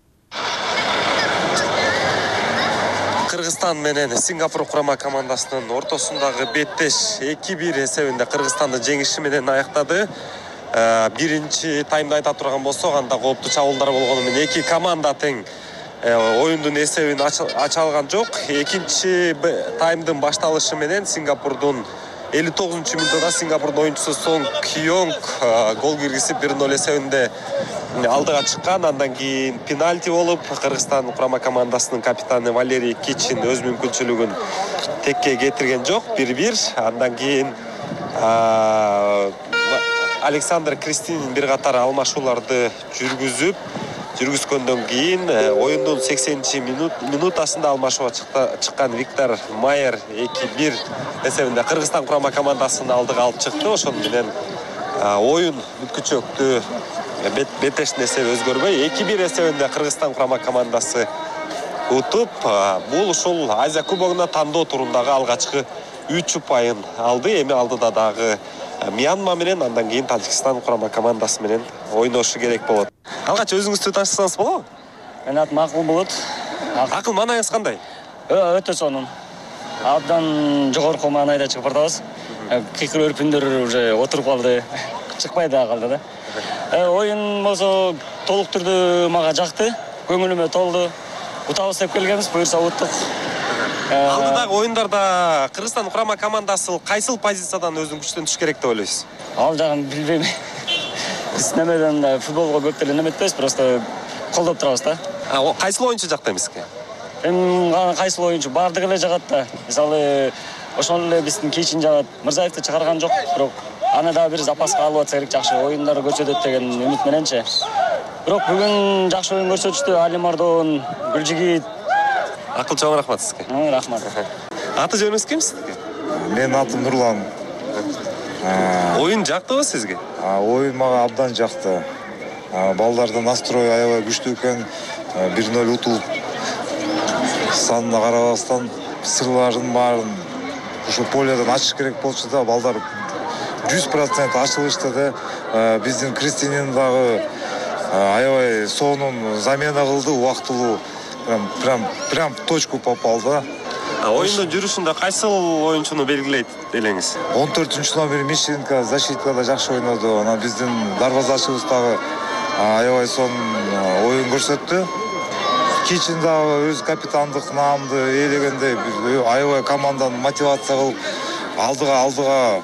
Кыргызстан менен Сингапур курама командасынын ортосундагы беттеш эки бир эсебинде Кыргызстанды жеңиши менен аяктады. Биринчи таймда айта турган болсок, анда кооптуу чабуулдар болгону менен эки команда тең оюндун эсебин ача алган жок. Экинчи таймдын башталышы менен Сингапурдун элүү тогузунчу мүнөттө Сингапурдун оюнчусу Сонг Кионг гол киргизип бир ноль эсебинде алдыга чыккан. Андан кийин пенальти болуп, Кыргызстан курама командасынын капитаны Валерий Кичин өз мүмкүнчүлүгүн текке кетирген жок, бир бир. Андан кийин Александр Кристинин бир катар алмашууларды жүргүзүп, жүргүзгөндөн кийин оюндун сексенинчи минутасында алмашууга чыккан Виктор Майер эки бир эсебинде Кыргызстан курама командасынын алдыга алып чыкты. Ошону менен оюн бүткүчөктү беттештин эсеби өзгөрбөй эки бир эсебинде Кыргызстан курама командасы утуп, бул ушул Азия кубогуна тандоо турундагы алгачкы үч упайын алды. Эми алдыда дагы Мьянма менен, андан кийин Тажикстан курама командасы менен ойношу керек болот. Алгач өзүңүздү тааныштырсаңыз болобу? Менин атым Акыл болот. Акыл, маанайыңыз кандай? Өтө сонун. Абдан жогорку маанайда чыгып бардыбыз. Кикир өрпүндөр уже отуруп калды. Чыкпай да калды да. Оюн болсо толук түрдө мага жакты, көңүлүмө толду. Утабыз деп келгенбиз, буюрса уттук. Алдыдагы оюндарда Кыргызстан курама командасы кайсыл позициядан өзүнүн күчтөн түш керек деп ойлойсуз? Ал жагын билбейм. Биз немеден футболго көп деле неметпейбиз, просто колдоп турабыз да. Кайсыл оюнчу жакта эмеске? Эми кайсыл оюнчу бардыгы эле жагат да. Мисалы, ошол эле биздин Кичин жагат. Мырзаевди чыгарган жок, бирок аны дагы бир запаска алып атса керек, жакшы оюндар көрсөтөт деген үмүт мененчи. Бирок бүгүн жакшы оюн көрсөтүштү. Али Мардон, Гүлжигит. Акыл, чоң рахмат сизге. Рахмат. Аты жөнүңүз ким сиздики? Менин атым Нурлан. Оюн жактыбы сизге? Оюн мага абдан жакты. Балдардын настрою аябай күчтүү экен. бир ноль утулуп, санына карабастан сырларын баарын ушу полядон ачыш керек болчу да, балдар жүз процент ачылышты да. Биздин Кристинин дагы аябай сонун замена кылды, убактылуу. Прям, прям, прям в точку попал, да. Оюндун жүрүшүндө кайсыл оюнчуну белгилейт элеңиз? он төртүнчү номер Мищенко защиткада жакшы ойноду. Анан биздин дарбазачыбыз дагы аябай сонун оюн көрсөттү. Кичин дагы өз капитандык наамды ээлегенде аябай команданы мотивация кылып алдыга алдыга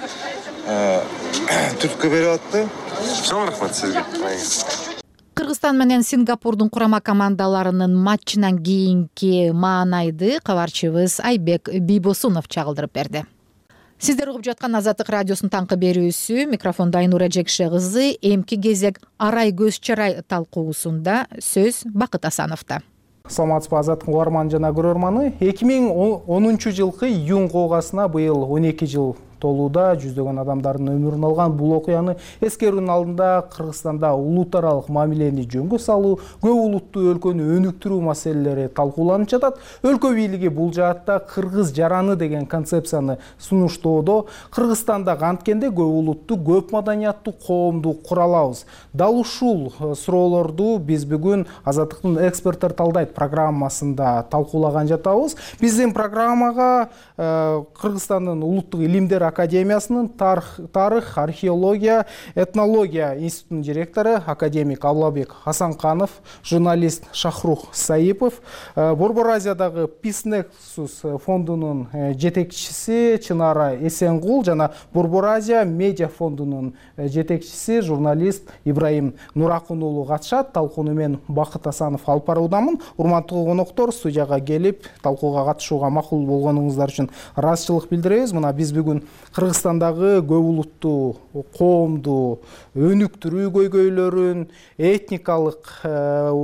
түрткө берип атты. Чоң рахмат сизге. Кыргызстан менен Сингапурдун курама командаларынын матчынан кийинки маанайды кабарчыбыз Айбек Бийбосунов чагылдырып берди. Сиздер угуп жаткан Азаттык радиосунун таңкы берүүсү, микрофондо Айнура Жекше кызы. Эмки кезек арай көз чарай талкуусунда сөз Бакыт Асановдо. Саламатсызбы, Азаттык угарман жана көрөрманы. эки миң онунчу жылкы июнь коогасына быйыл он эки жыл толууда. Жүздөгөн адамдардын өмүрүн алган бул окуяны эскерүүнүн алдында Кыргызстанда улут аралык мамилени жөнгө салуу, көп улуттуу өлкөнү өнүктүрүү маселелери талкууланып жатат. Өлкө бийлиги бул жаатта кыргыз жараны деген концепцияны сунуштоодо. Кыргызстанда канткенде көп улуттуу, көп маданияттуу коомду кура алабыз. Дал ушул суроолорду биз бүгүн Азаттыктын эксперттер талдайт программасында талкуулаган жатабыз. Биздин программага Кыргызстандын улуттук илимдер академиясынын тарых, археология, этнология институтунун директору академик Аблабек Хасанканов, журналист Шахрух Саипов, Борбор Азиядагы Peace Nexus фондунун жетекчиси Чынара Эсенгул жана Борбор Азия медиа фондунун жетекчиси журналист Ибраим Нуракун уулу катышат. Талкууну мен Бакыт Асанов алып баруудамын. Урматтуу коноктор, студияга келип талкууга катышууга макул болгонуңуздар үчүн ыраазычылык билдиребиз. Мына биз бүгүн Кыргызстандагы көп улуттуу коомду өнүктүрүү көйгөйлөрүн, этникалык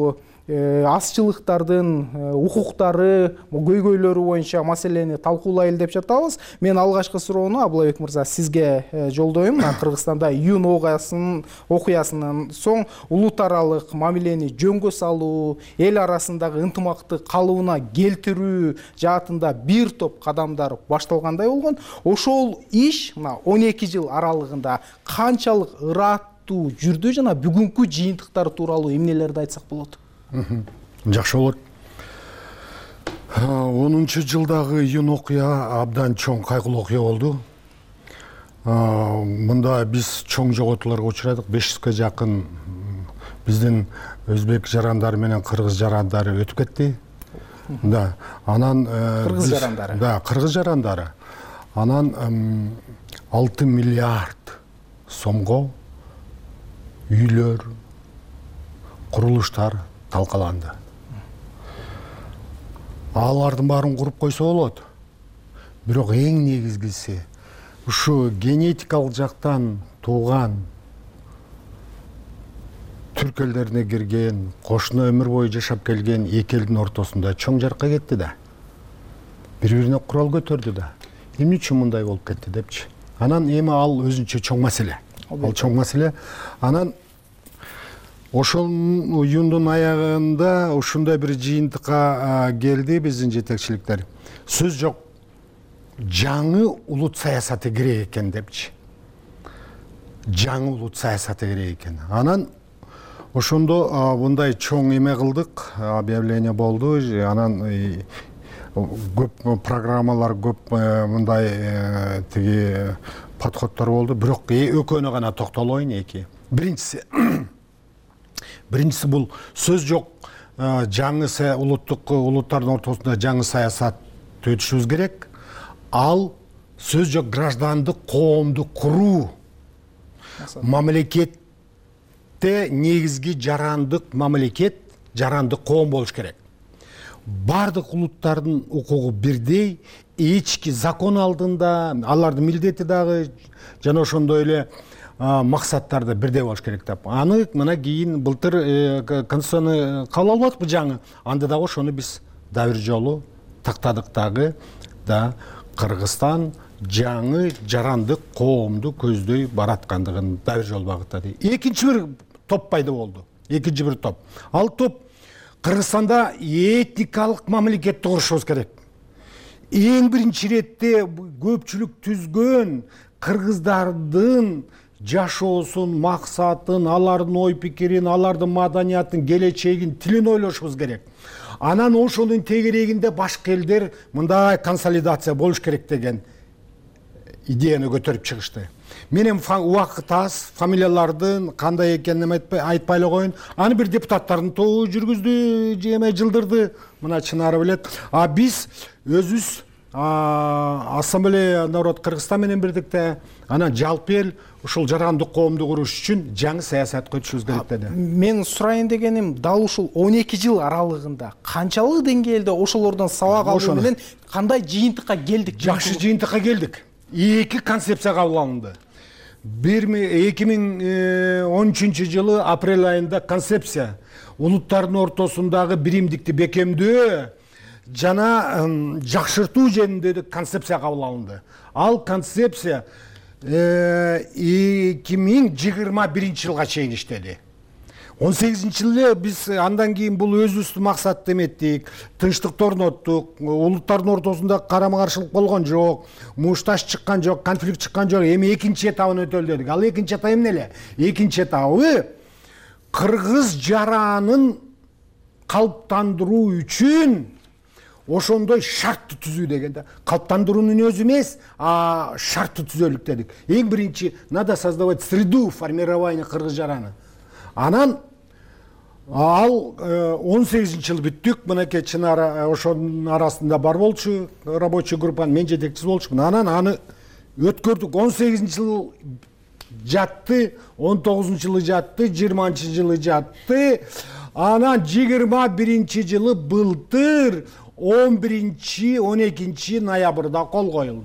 азчылыктардын укуктары, көйгөйлөрү боюнча маселени талкуулайлы деп жатабыз. Мен алгачкы суроону Абылайбек мырза сизге жолдойм. Кыргызстанда июнь окуясынан соң улут аралык мамилени жөнгө салуу, эл арасындагы ынтымакты калыбына келтирүү жаатында бир топ кадамдар башталгандай болгон. Ошол иш мына он эки жыл аралыгында канчалык ыраттуу жүрдү жана бүгүнкү жыйынтыктар тууралуу эмнелерди айтсак болот? Жакшы болот. онунчу жылдагы июнь окуя абдан чоң кайгылуу окуя болду. Мында биз чоң жоготууларга учурадык. беш жүзгө жакын биздин өзбек жарандары менен кыргыз жарандары өтүп кетти. Да, анан кыргыз жарандары. Да, кыргыз жарандары. Анан алты миллиард сомго үйлөр, курулуштар талкаланды. Алардын баарын куруп койсо болот. Бирок эң негизгиси ушу генетикалык жактан тууган түрк элдерине кирген, кошуна өмүр бою жашап келген эки элдин ортосунда чоң жарка кетти да. Бири-бирине курал көтөрдү да. Эмне үчүн мындай болуп кетти депчи. Анан эми ал өзүнчө чоң маселе. Ал чоң маселе. Анан ошол июндун аягында ушундай бир жыйынтыкка келди биздин жетекчиликтер. Сөз жок, жаңы улут саясаты керек экен депчи. Жаңы улут саясаты керек экен. Анан ошондо мындай чоң эме кылдык, объявление болду. Анан көп программалар, көп мындай тиги подходдор болду. Бирок экөөнө гана токтолоюн эки. Биринчиси Биринчиси бул сөз жок, жаңы улуттук улуттардын ортосунда жаңы саясат өтүшүбүз керек. Ал сөз жок граждандык коомду куруу. Мамлекетте негизги жарандык мамлекет, жарандык коом болуш керек. Бардык улуттардын укугу бирдей, эчки закон алдында, алардын милдети дагы жана ошондой эле максаттарды бирдей болуш керек деп. Аны мына кийин былтыр конституцияны кабыл албадыкпы жаңы. Анда дагы ошону биз да бир жолу тактадык дагы да Кыргызстан жаңы жарандык коомду көздөй бараткандыгын да бир жолу багыттады. Экинчи бир топ пайда болду. Экинчи бир топ. Ал топ Кыргызстанда этникалык мамлекетти курушубуз керек. Эң биринчи иретте көпчүлүк түзгөн кыргыздардын жашоосун, максатын, алардын ой пикирин, алардын маданиятын, келечегин, тилин ойлошубуз керек. Анан ошонун тегерегинде башка элдер мындай консолидация болуш керек деген идеяны көтөрүп чыгышты. Менин убакыт аз, фамилиялардын кандай экенин айтпай эле коеюн. Аны бир депутаттардын тобу жүргүздү, жеме жылдырды. Мына Чынары билет. А биз өзүбүз Ассамблея народ Кыргызстан менен бирдикте, анан жалпы эл ушул жарандык коомду куруш үчүн жаңы саясатка өтүшүбүз керек деди. Мен сурайын дегеним, дал ушул он эки жыл аралыгында канчалык деңгээлде ошолордон сабак алуу менен кандай жыйынтыкка келдик? Жакшы жыйынтыкка келдик. Эки концепция кабыл алынды. эки миң он үчүнчү жылы апрель айында концепция улуттардын ортосундагы биримдикти бекемдөө жана жакшыртуу жөнүндө концепция кабыл алынды. Ал концепция эки миң жыйырма биринчи жылга чейин иштеди. он сегизинчи жылы биз андан кийин бул өзүбүздүн максатты эметтик, тынчтыкты орноттук, улуттардын ортосунда карама-каршылык болгон жок, мушташ чыккан жок, конфликт чыккан жок. Эми экинчи этабын өтөлү дедик. Ал экинчи этап эмне эле? Экинчи этабы кыргыз жаранын калыптандыруу үчүн ошондой шартты түзүү дегенде, калыптандыруунун өзү эмес, а шартты түзөлүк дедик. Эң биринчи надо создавать среду формирования кыргыз жараны. Анан ал он сегизинчи жыл бүттүк. Мынакей Чынара ошонун арасында бар болчу, рабочий группанын мен жетекчиси болчумун. Анан аны өткөрдүк. он сегизинчи жыл жатты, он тогузунчу жылы жатты, жыйырманчы жылы жатты. Анан жыйырма биринчи жылы былтыр он биринчи он экинчи ноябрда кол коюлду.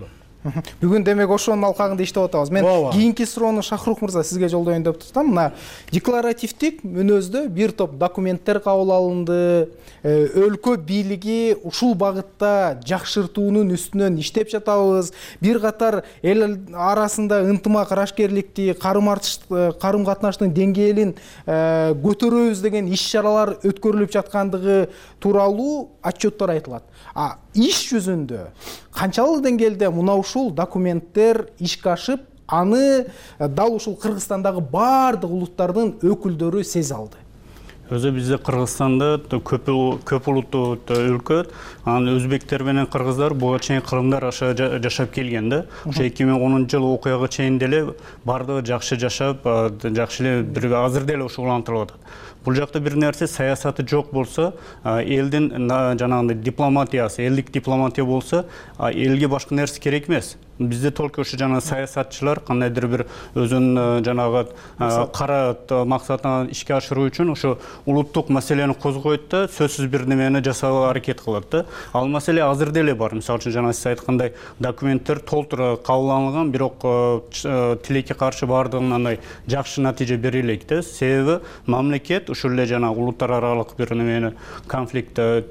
Бүгүн демек ошонун алкагында иштеп атабыз. Мен кийинки суроону Шахрух мырза сизге жолдоюн деп турсам, мына декларативдик мүнөздө бир топ документтер кабыл алынды. Өлкө бийлиги ушул багытта жакшыртуунун үстүнөн иштеп жатабыз. Бир катар эл арасында ынтымак, арашкерликти, карым катнаштын деңгээлин көтөрөбүз деген иш-чаралар өткөрүлүп жаткандыгы тууралуу отчеттор айтылат. А иш жүзүндө канчалык деңгээлде мына ушул документтер ишке ашып, аны дал ушул Кыргызстандагы баардык улуттардын өкүлдөрү сезе алды? Өзі бізде Қырғызстанда көп улуттуу өлкө, анан өзбектер менен кыргыздар буга чейин Кырымдар аша жашап келген. Ошо эки миң онунчу жылы окуяга чейин деле бардыгы жакшы жашап, жакшы эле бир азыр деле ушугулантырып атат. Бул жакта бир нерсе саясаты жок болсо, элдин жанагындай дипломатиясы, элдик дипломатия болсо, элге башка нерсе керек эмес. Bizde только ошо жана саясатчылар кандайдыр бир өзүнүн жанагы кара максатын ишке ашыруу үчүн ошо улуттук маселени козгойт да, сөзсүз бир немени жасаага аракет кылат да. Ал маселе азыр деле бар. Мисалы үчүн жана сиз айткандай документтер толтура кабыл алынган, бирок тилекке каршы бардыгынан андай жакшы натыйжа бере элек да. Себеби мамлекет ушул эле жана улуттар аралык бир немени конфликтти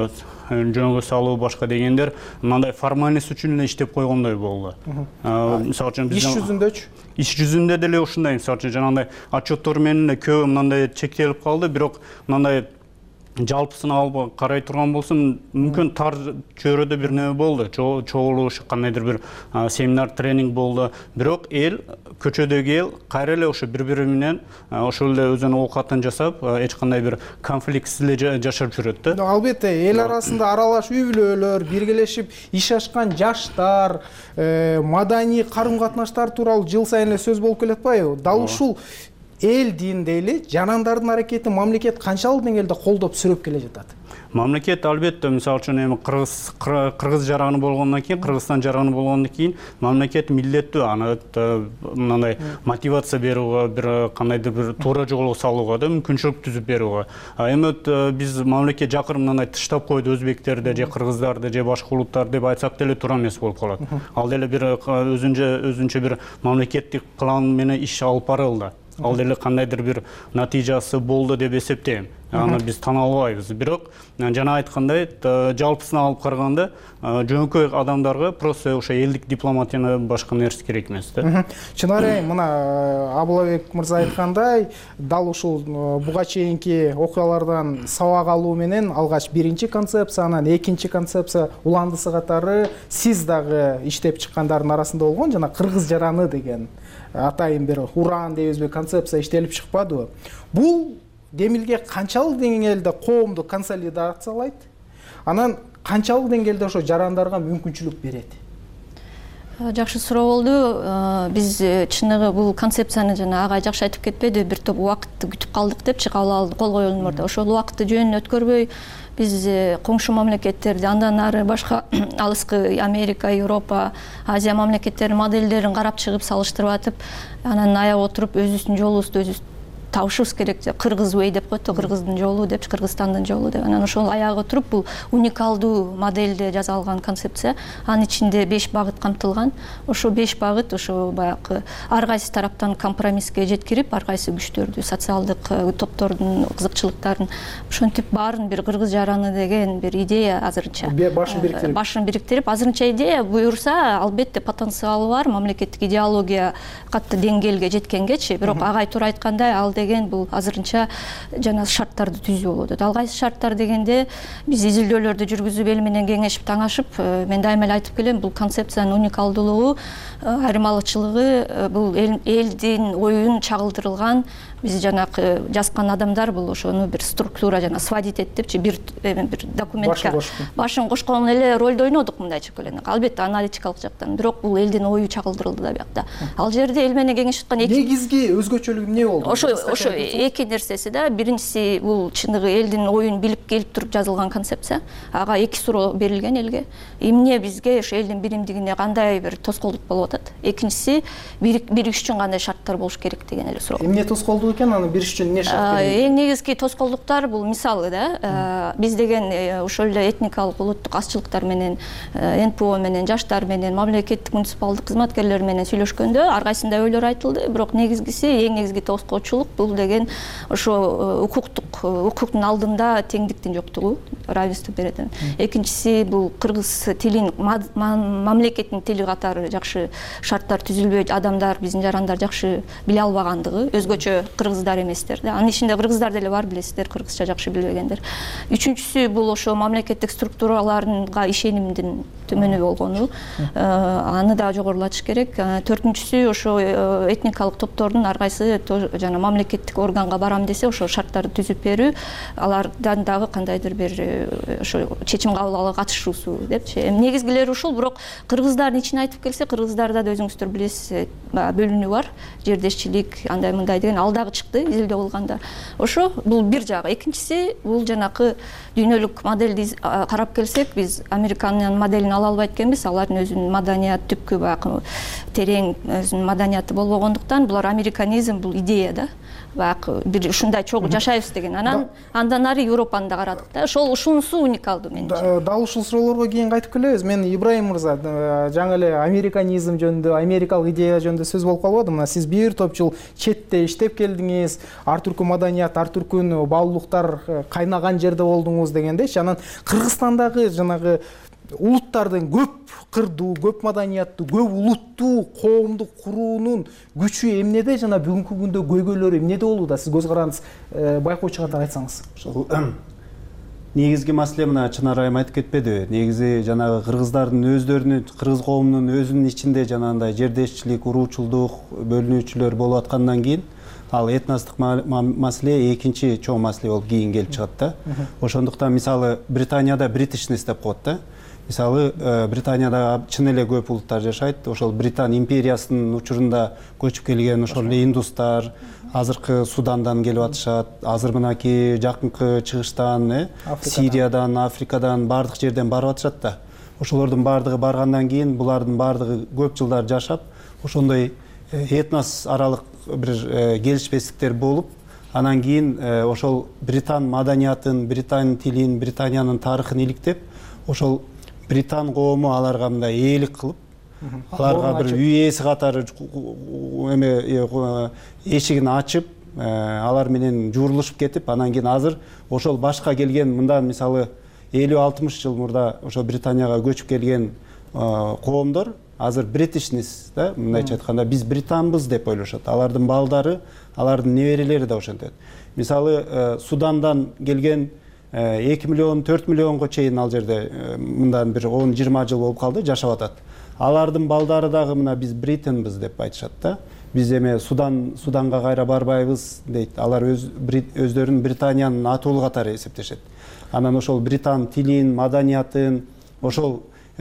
жөнгө салуу башка дегендер мындай формальность үчүн эле иштеп койгондой болду. Мисалы үчүн биздин иш жүзүндөчү? Иш жүзүндө деле ушундай, мисалы үчүн жанагындай отчеттор менен эле көбү мындай чектелип калды, бирок мындай жалпысын алып карай турган болсом, мүмкүн тар чөйрөдө бир неме болду. Чогулуш, кандайдыр бир семинар, тренинг болду. Бирок эл, көчөдөгү эл кайра эле ошо бири-бири менен ошол эле өзүнүн оокатын жасап, эч кандай бир конфликтсиз эле жашап жүрөт да. Албетте, эл арасында аралаш үй-бүлөлөр, биргелешип иш ашкан жаштар, маданий карым-катнаштар тууралуу жыл сайын эле сөз болуп келатпайбы? Дал ушул эл дин дейли, жанандардын аракети мамлекет канчалык деңгээлде колдоп сүрөп келе жатат? Мамлекет албетте, мисалы үчүн эми Кыргыз Кыргыз жараны болгондон кийин, Кыргызстан жараны болгондон кийин мамлекет милдеттүү аны мындай мотивация берүүгө, бир кандайдыр бир туура жолго салууга да мүмкүнчүлүк түзүп берүүгө. Эми биз мамлекет жакыр мындай тыштап койду өзбектерди же кыргыздарды же башка улуттарды деп айтсак деле туура эмес болуп калат. Ал деле бир өзүнчө өзүнчө бир мамлекеттик план менен иш алып барылды. Ал деле кандайдыр бир натыйжасы болду деп эсептейм. Аны биз тана албайбыз. Бирок жана айткандай, жалпысына алып караганда жөнөкөй адамдарга просто ошо элдик дипломатияны башка нерсе керек эмес да. Чынары, мына Абылбек мырза айткандай, дал ушул буга чейинки окуялардан сабак алуу менен алгач биринчи концепция, анан экинчи концепция уландысы катары сиз дагы иштеп чыккандардын арасында болгон жана Кыргыз жараны деген атайын бир уран дейбизби концепция иштелип чыкпадыбы? Бул демилге канчалык деңгээлде коомду консолидациялайт? Анан канчалык деңгээлде ошо жарандарга мүмкүнчүлүк берет? Жакшы суроо болду. Биз чыныгы бул концепцияны жана ага жакшы айтып кетпеди, бир топ убакытты күтүп калдык деп кол коюлган мурда. Ошол убакытты жөнүнөн өткөрбөй биз коңшу мамлекеттерди, андан ары башка алыскы Америка, Европа, Азия мамлекеттеринин модельдерин карап чыгып салыштырып атып, анан аяп отуруп өзүбүздүн жолубузду өзүбүз табышыбыз керек. Кыргыз way деп коет, Кыргыздын жолу деп, Кыргызстандын жолу деп. Анан ошол аяга туруп бул уникалдуу моделде жасалган концепция. Анын ичинде беш багыт камтылган. Ошо беш багыт ошо баягы ар кайсы тараптан компромисске жеткирип, ар кайсы күчтөрдү, социалдык топтордун кызыкчылыктарын ошентип баарын бир Кыргыз жараны деген бир идея азырынча башын бириктирип башын бириктирип азырынча идея буюрса, албетте потенциалы бар, мамлекеттик идеология катты деңгээлге жеткенгечи, бирок агай туура айткандай, ал деген бул азырынча жана шарттарды түзүү болот. Ал кайсы шарттар дегенде биз изилдөөлөрдү жүргүзүп эл менен кеңешип таңашып, мен дайыма эле айтып келем, бул концепциянын уникалдуулугу, айырмалычылыгы бул элдин оюн чагылдырылган, биз жанакы жазган адамдар бул ошону бир структура жана сводить этипчи бир бир документке башын кошкон эле ролду ойнодук мындайча келгенде. Албетте аналитикалык жактан, бирок бул элдин ою чагылдырылды да биякта. Ал жерде эл менен кеңешип аткан эки негизги өзгөчөлүгү эмне болду? Ошо ошо эки нерсеси да. Биринчиси бул чыныгы элдин оюн билип келип туруп жазылган концепция. Ага эки суроо берилген элге. Эмне бизге ошо элдин биримдигине кандай бир тоскоолдук болуп атат? Экинчиси биригиш үчүн кандай шарттар болуш керек деген эле суроо. Эмне тоскоолдугу экен, аны бириш үчүн эмне шарт керек? Эң негизги тоскоолдуктар бул мисалы да биз деген ошол эле этникалык улуттук азчылыктар менен, эн пэ о менен, жаштар менен, мамлекеттик муниципалдык кызматкерлер менен сүйлөшкөндө ар кайсында ойлор айтылды. Бирок негизгиси, эң негизги тоскоочулук бул деген ошо укуктук укуктун алдында теңдиктин жоктугу, равенство берет. Экинчиси бул кыргыз тилин мамлекеттин тили катары жакшы шарттар түзүлбөй, адамдар, биздин жарандар жакшы биле албагандыгы, өзгөчө кыргыздар эместер да. Анын ичинде кыргыздар деле бар, билесиздер, кыргызча жакшы билбегендер. Үчүнчүсү бул ошо мамлекеттик структураларга ишенимдин төмөнү болгону, аны да жогорулатыш керек. Төртүнчүсү ошо этникалык топтордун ар кайсы жана мамлекеттик органга барам десе, ошо шарттарды түзүп берүү, алардан дагы кандайдыр бир ошо чечим кабыл алууга катышуусу депчи. Негизгилери ушул. Бирок кыргыздардын ичине айтып келсе, кыргыздарда да өзүңүздөр билесиз, бөлүнүү бар, жердешчилик, андай мындай деген ал дагы чыкты изилдөө кылганда. Ошо бул бир жагы. Экинчиси бул жанакы дүйнөлүк моделди карап келсек, биз Американын моделин ала албайт экенбиз. Алардын өзүнүн маданият түпкү баягы терең өзүнүн маданияты болбогондуктан, булар американизм бул идея да. Баягы бир ушундай чогуу жашайбыз деген. Анан андан ары Европаны да карадык да. Ошол ушунусу уникалдуу менимче. Дал ушул суроолорго кийин кайтып келебиз. Мен Ибраим мырза, жаңы эле американизм жөнүндө, америкалык идея жөнүндө сөз болуп калбады. Мына сиз бир топ жыл четте иштеп келдиңиз, ар түркү маданият, ар түркү баалуулуктар кайнаган жерде болдуңуз дегендейчи. Анан Кыргызстандагы жанагы улуттардын көп кырдуу, көп маданияттуу, көп улуттуу коомду куруунун күчү эмнеде жана бүгүнкү күндө көйгөйлөрү эмнеде болууда? Сиз көз карандыңыз, байкоочу катары айтсаңыз. Ошол негизги маселе мына Чынар айым айтып кетпедиби? Негизи жанагы кыргыздардын өздөрүнүн, кыргыз коомунун өзүнүн ичинде жанагындай жердешчилик, уруучулдук, бөлүнүүчүлөр болуп аткандан кийин ал этностук маселе экинчи чоң маселе болуп кийин келип чыгат да. Ошондуктан мисалы Британияда бритишнес деп коет да. Мисалы Британияда чын эле көп улуттар жашайт. Ошол Британ империясынын учурунда көчүп келген ошол эле индустар, азыркы Судандан келип атышат, азыр мынакей жакынкы чыгыштан, Сириядан, Африкадан, бардык жерден барып атышат да. Ошолордун бардыгы баргандан кийин булардын бардыгы көп жылдар жашап, ошондой этнос аралык бир келишпестиктер болуп, анан кийин ошол Британ маданиятын, Британ тилин, Британиянын тарыхын иликтеп, ошол Британ коому аларга мындай ээлик кылып, аларга бир үй ээси катары эме эшигин ачып, алар менен журулушуп кетип, анан кийин азыр ошол башка келген мындан мисалы элүү алтымыш жыл мурда ошо Британияга көчүп келген коомдор азыр бритишнес да, мындайча айтканда биз британбыз деп ойлошот. Алардын балдары, алардын неберелери да ошентет. Мисалы Судандан келген эки миллион, төрт миллионго чейин ал жерде мындан бир он жыйырма жыл болуп калды, жашап атат. Алардын балдары дагы мына биз британбыз деп айтышат да. Биз эме Судан Суданга кайра барбайбыз дейт. Алар өз өздөрүн Британиянын атуулу катары эсептешет. Анан ошол британ тилин, маданиятын, ошол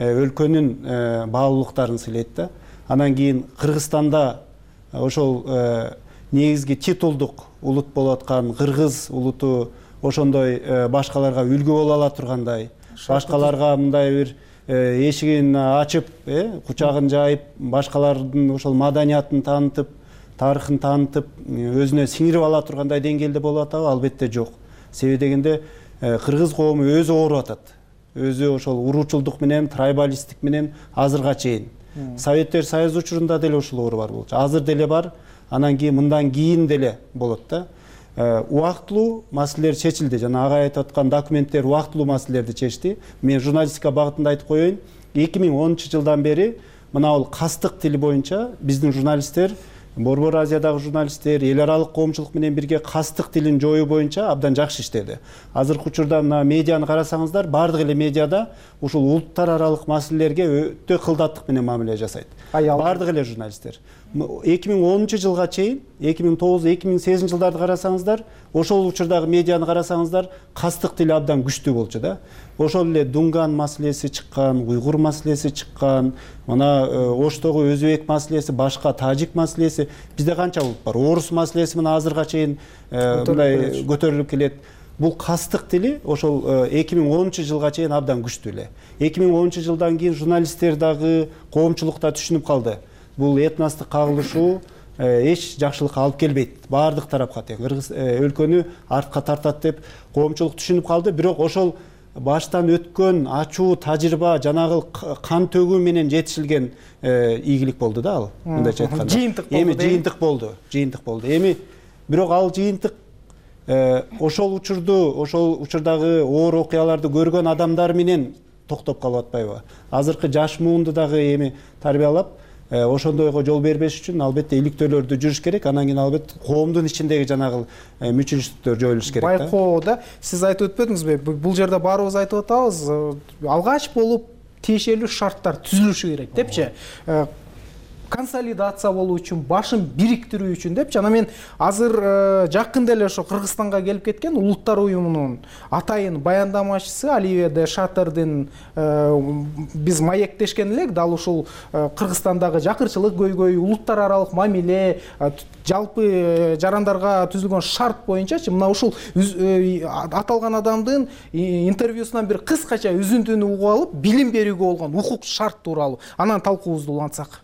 өлкөнүн баалуулуктарын сыйлайт да. Анан кийин Кыргызстанда ошол негизги титулдук улут болуп аткан кыргыз улуту ошондой башкаларга үлгү боло ала тургандай, башкаларга мындай бир эшигин ачып, кучагын жайып, башкалардын ошол маданиятын таанытып, тарыхын таанытып, өзүнө сиңирип ала тургандай деңгээлде болуп атабы? Албетте жок. Себеби дегенде кыргыз коому өзү ооруп атат. Өзү ошол уруучулдук менен, трайбалисттик менен азырга чейин. Советтер Союзу учурунда деле ушул оору бар болчу. Азыр деле бар, анан кийин мындан кийин деле болот да. Убактылуу маселелер чечилди. Жана агай айтып аткан документтер убактылуу маселелерди чечти. Мен журналистика багытында айтып коеюн, эки миң онунчу жылдан бери мына бул кастык тили боюнча биздин журналисттер, Борбор Азиядагы журналисттер эл аралык коомчулук менен бирге кастык тилин жоюу боюнча абдан жакшы иштеди. Азыркы учурда мына медианы карасаңыздар, бардык эле медиада ушул улуттар аралык маселелерге өтө кылдаттык менен мамиле жасайт. Бардык эле журналисттер. эки миң онунчу жылга чейин, эки миң тогуз, эки миң сегизинчи жылдарды карасаңыздар, ошол учурдагы медианы карасаңыздар, кастык тили абдан күчтүү болчу да. Ошол эле Дунган маселеси чыккан, Уйгур маселеси чыккан, мына Оштогу өзбек маселеси, башка тажик маселеси, бизде канча улут бар. Орус маселеси мына азырга чейин мындай көтөрүлүп келет. Бул кастык тили ошол эки миң онунчу жылга чейин абдан күчтүү эле. эки миң онунчу жылдан кийин журналисттер дагы, коомчулук да түшүнүп калды. Бул этностук кагылышуу, эч жакшылыкка алып келбейт баардык тарапка тең. Кыргыз өлкөнү артка тартат деп коомчулук түшүнүп калды. Бирок ошол баштан өткөн ачуу тажрыйба, жанагы кан төгүү менен жетишилген ийгилик болду да ал. Мындайча айтканда. Жыйынтык болду. Эми жыйынтык болду. Жыйынтык болду. Эми бирок ал жыйынтык ошол учурду, ошол учурдагы оор окуяларды көргөн адамдар менен токтоп калып атпайбы? Азыркы жаш муунду дагы эми тарбиялап, ошондойго жол бербеш үчүн албетте иликтөөлөрдү жүрүш керек. Анан кийин албетте коомдун ичиндеги жанагы мүчүлүштүктөр жоюлуш керек да. Байкоодо сиз айтып өтпөдүңүзбү? Бул жерде баарыбыз айтып атабыз, алгач болуп тиешелүү шарттар түзүлүшү керек депчи. Консолидация болуу үчүн, башын бириктирүү үчүн депчи. Анан мен азыр жакында эле ошо Кыргызстанга келип кеткен Улуттар уюмунун атайын баяндамачысы Оливия де Шаттердин биз маектешкен элек, дал ушул Кыргызстандагы жакырчылык көйгөй, улуттар аралык мамиле, жалпы жарандарга түзүлгөн шарт боюнчачы мына ушул аталган адамдын интервьюсунан бир кыскача үзүндүнү угуп алып, билим берүүгө болгон укук шарт тууралуу анан талкуубузду улантсак.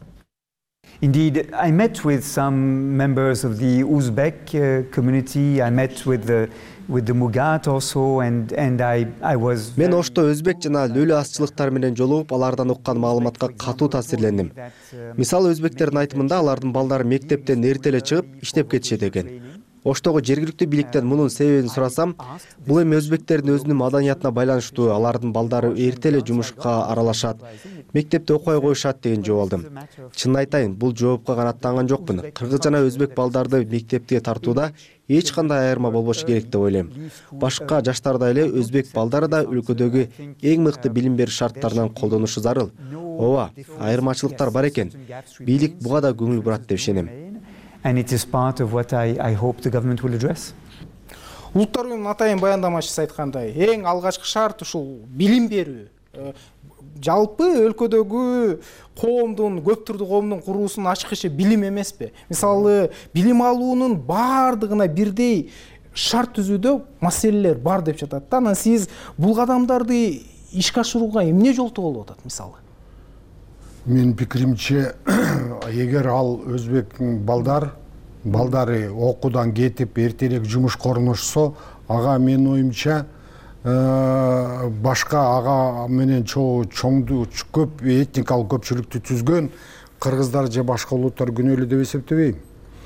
Indeed, I met with some members of the Uzbek uh, community. I met with the with the Mugat also, and and I I was. Мен ошто өзбек жана лөлө азчылыктар менен жолугуп, алардан уккан маалыматка катуу таасирлендим. Мисалы, өзбектердин айтымында алардын балдары мектептен эрте эле чыгып иштеп кетишет экен. Оштогу жергиликтүү бийликтен мунун себебин сурасам, бул эми өзбектердин өзүнүн маданиятына байланыштуу, алардын балдары эрте эле жумушка аралашат, мектепте окуй коюшат деген жооп алдым. Чынын айтайын, бул жоопко канааттанган жокмун. Кыргыз жана өзбек балдарды мектепке тартууда эч кандай айырма болбошу керек деп ойлойм. Башка жаштардай эле өзбек балдары да өлкөдөгү эң мыкты билим берүү шарттарынан колдонушу зарыл. Ооба, айырмачылыктар бар экен. Бийлик буга да көңүл бурат деп ишенем. And it is part of what I, I hope the government will address. Улуттар уюмунун атайын баяндамачысы айткандай, эң алгачкы шарт ушул билим берүү. Жалпы өлкөдөгү коомдун, көп түрдүү коомдун куруусунун ачкычы билим эмеспи? Мисалы, билим алуунун баардыгына бирдей шарт түзүүдө маселелер бар деп жатат да. Анан сиз бул кадамдарды ишке ашырууга эмне жолтоо болуп атат мисалы? Мен пикиримче, эгер ал өзбек балдар, балдары окуудан кетип эртерээк жумушка орношсо, ага мен оюмча башка ага менен чоңду көп этникалык көпчүлүктү түзгөн кыргыздар же башка улуттар күнөөлүү деп эсептебейм.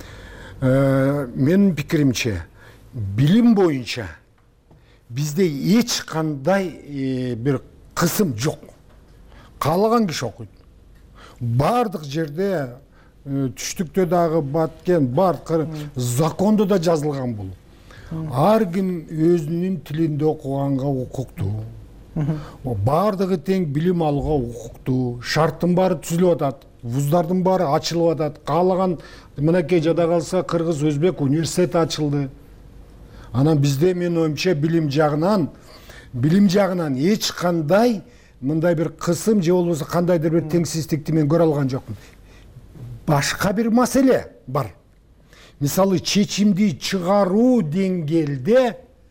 Менин пикиримче, билим боюнча бизде эч кандай бир кысым жок. Каалаган киши окуйт. Бардык жерде түштүктө дагы баткен бар закондо да жазылган бул. Ар ким өзүнүн тилинде окуганга укуктуу. Бардыгы тең билим алууга укуктуу. Шарттын баары түзүлүп атат. Вуздардын баары ачылып атат. Каалаган мынакей жада калса кыргыз өзбек университети ачылды. Анан бизде мен оюмча билим жагынан, билим жагынан эч кандай мындай бир кысым же болбосо кандайдыр бир теңсиздикти мен көрө алган жокмун. Башка бир маселе бар. Мисалы, чечимди чыгаруу деңгээлде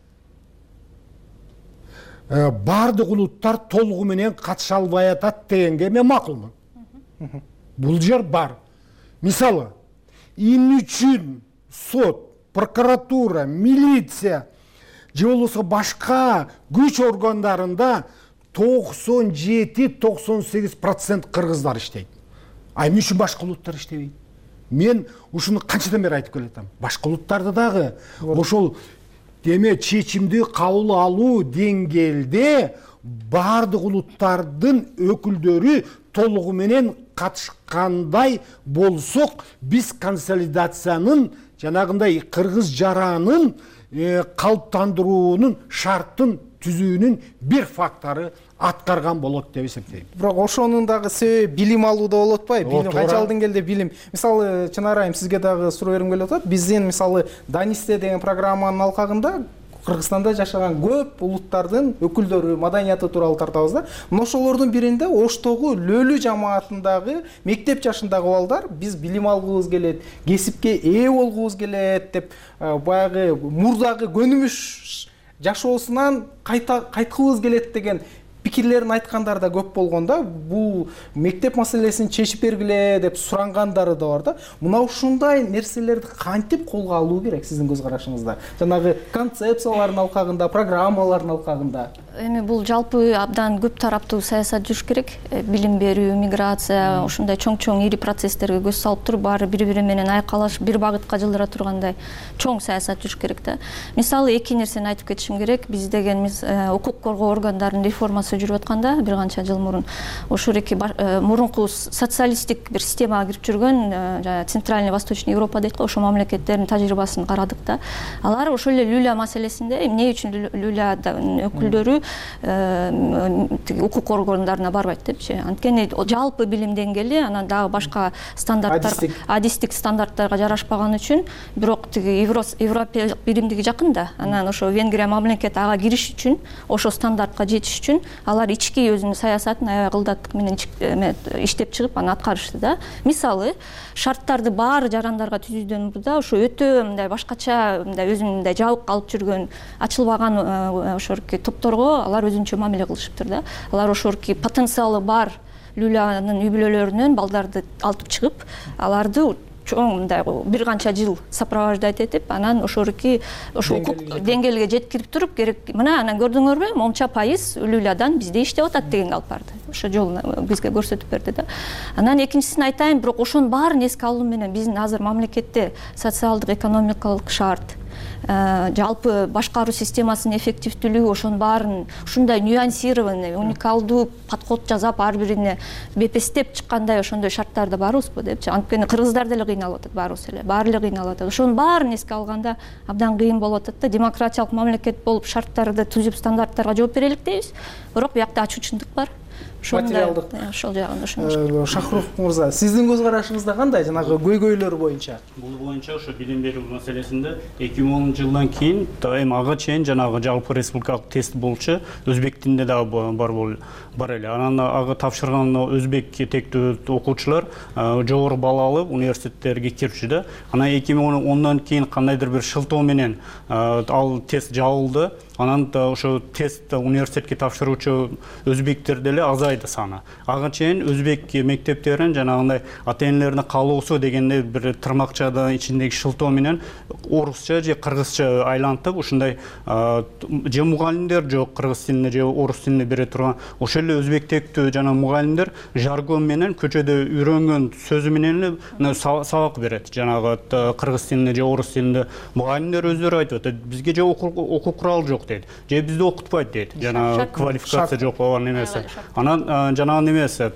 бардык улуттар толугу менен катыша албай атат дегенге мен макулмун. Бул жер бар. Мисалы, эмне үчүн сот, прокуратура, милиция же болбосо башка күч органдарында токсон жети токсон сегиз процент кыргыздар иштейт. А эмне үчүн башка улуттар иштебейт? Мен ушуну канчадан бери айтып келатам. Башка улуттарды дагы ошол деме чечимди кабыл алуу деңгээлде бардык улуттардын өкүлдөрү толугу менен катышкандай болсок, биз консолидациянын жанагындай кыргыз жаранын калыптандыруунун шарттын түзүүнүн бир фактору аткарган болот деп эсептейм. Бирок ошонун дагы себеби билим алууда болуп атпайбы? Билим канчалык деңгээлде билим. Мисалы, Чынар айым, сизге дагы суроо бергим келип атат. Биздин мисалы Данисте деген программанын алкагында Кыргызстанда жашаган көп улуттардын өкүлдөрү, маданияты тууралуу тартабыз да. Мына ошолордун биринде Оштогу лөлү жамаатындагы мектеп жашындагы балдар биз билим алгыбыз келет, кесипке ээ болгубуз келет деп баягы мурдагы көнүмүш жашоосунан кайткыбыз келет деген пикирлерин айткандар да көп болгон да. Бул мектеп маселесин чечип бергиле деп сурангандары да бар да. Мына ушундай нерселерди кантип колго алуу керек сиздин көз карашыңызда? Жанагы концепциялардын алкагында, программалардын алкагында. Эми бул жалпы абдан көп тараптуу саясат жүрүш керек. Билим берүү, миграция, ушундай чоң-чоң ири процесстерге көз салып туруп, баары бири-бири менен айкалаш, бир багытка жылдыра тургандай чоң саясат жүрүш керек да. Мисалы эки нерсени айтып кетишим керек. Биз деген укук коргоо органдарынын реформасы жүрүп атканда бир канча жыл мурун ошол эки мурунку социалисттик бир системага кирип жүргөн Центральный Восточный Европа дейт го, ошол мамлекеттердин тажрыйбасын карадык да. Алар ошол эле люля маселесинде эмне үчүн люлядын өкүлдөрү укук коргоондарына барбайт депчи. Анткени жалпы билим деңгээли, анан дагы башка стандарттар, адистик стандарттарга жарашпаган үчүн, бирок тиги европалык биримдиги жакын да. Анан ошо Венгрия мамлекети ага кириш үчүн, ошо стандартка жетиш үчүн алар ички өзүнүн саясатын аябай кылдаттык менен иштеп чыгып аны аткарышты да. Мисалы, шарттарды баары жарандарга түзүүдөн мурда ошо өтө мындай башкача, мындай өзүнүн мындай жабык алып жүргөн, ачылбаган ошо топторго алар өзүнчө мамиле кылышыптыр да. Алар ошорки потенциалы бар люлянын үй-бүлөлөрүнөн балдарды алып чыгып, аларды чоң мындай бир канча жыл сопровождать этип, анан ошорки ошо укук деңгээлге жеткирип туруп, керек мына анан көрдүңөрбү, монча пайыз люлядан бизде иштеп атат дегенди алып барды. Ошо жолун бизге көрсөтүп берди да. Анан экинчисин айтайын, бирок ошонун баарын эске алуу менен биздин азыр мамлекетте социалдык, экономикалык шарт, жалпы башкаруу системасынын эффективдүүлүгү, ошонун баарын ушундай нюансированный, уникалдуу подход жасап, ар бирине бепестеп чыккандай ошондой шарттарда барбызбы депчи. Анткени кыргыздар деле кыйналып атат, баарыбыз эле, баары эле кыйналып атат. Ошонун баарын эске алганда абдан кыйын болуп атат да. Демократиялык мамлекет болуп шарттарды түзүп, стандарттарга жооп берелик дейбиз, бирок биякта ачуучундук бар. Материалдык. Ошол жагын ошондой. Шахрух мырза, сиздин көз карашыңызда кандай жанагы көйгөйлөр боюнча? Бул боюнча ошо билим берүү маселесинде эки миң онунчу жылдан кийин эми ага чейин жанагы жалпы республикалык тест болчу, өзбек тилинде дагы бар бар эле. Анан ага тапшырган өзбек тектүү окуучулар жогору балл алып университеттерге кирчү да. Анан эки миң ондан кийин кандайдыр бир шылтоо менен ал тест жабылды. Анан ошо тест университетке тапшыруучу өзбектер деле азайды саны. Ага чейин өзбек мектептерин жанагындай ата-энелерине каалоосу дегенде бир тырмакчада ичиндеги шылтоо менен орусча же кыргызча айлантып, ушундай же мугалимдер жок кыргыз тилинде же орус тилинде бере турган, ошол эле өзбек тектүү жана мугалимдер жаргон менен көчөдө үйрөнгөн сөзү менен эле сабак берет. Жанагы кыргыз тилинде же орус тилинде мугалимдер өздөрү айтып атат, бизге же окуу куралы жок дейт. Же бизде окутпайт дейт. Жана квалификация жок болгон эмеси. Анан жана немеси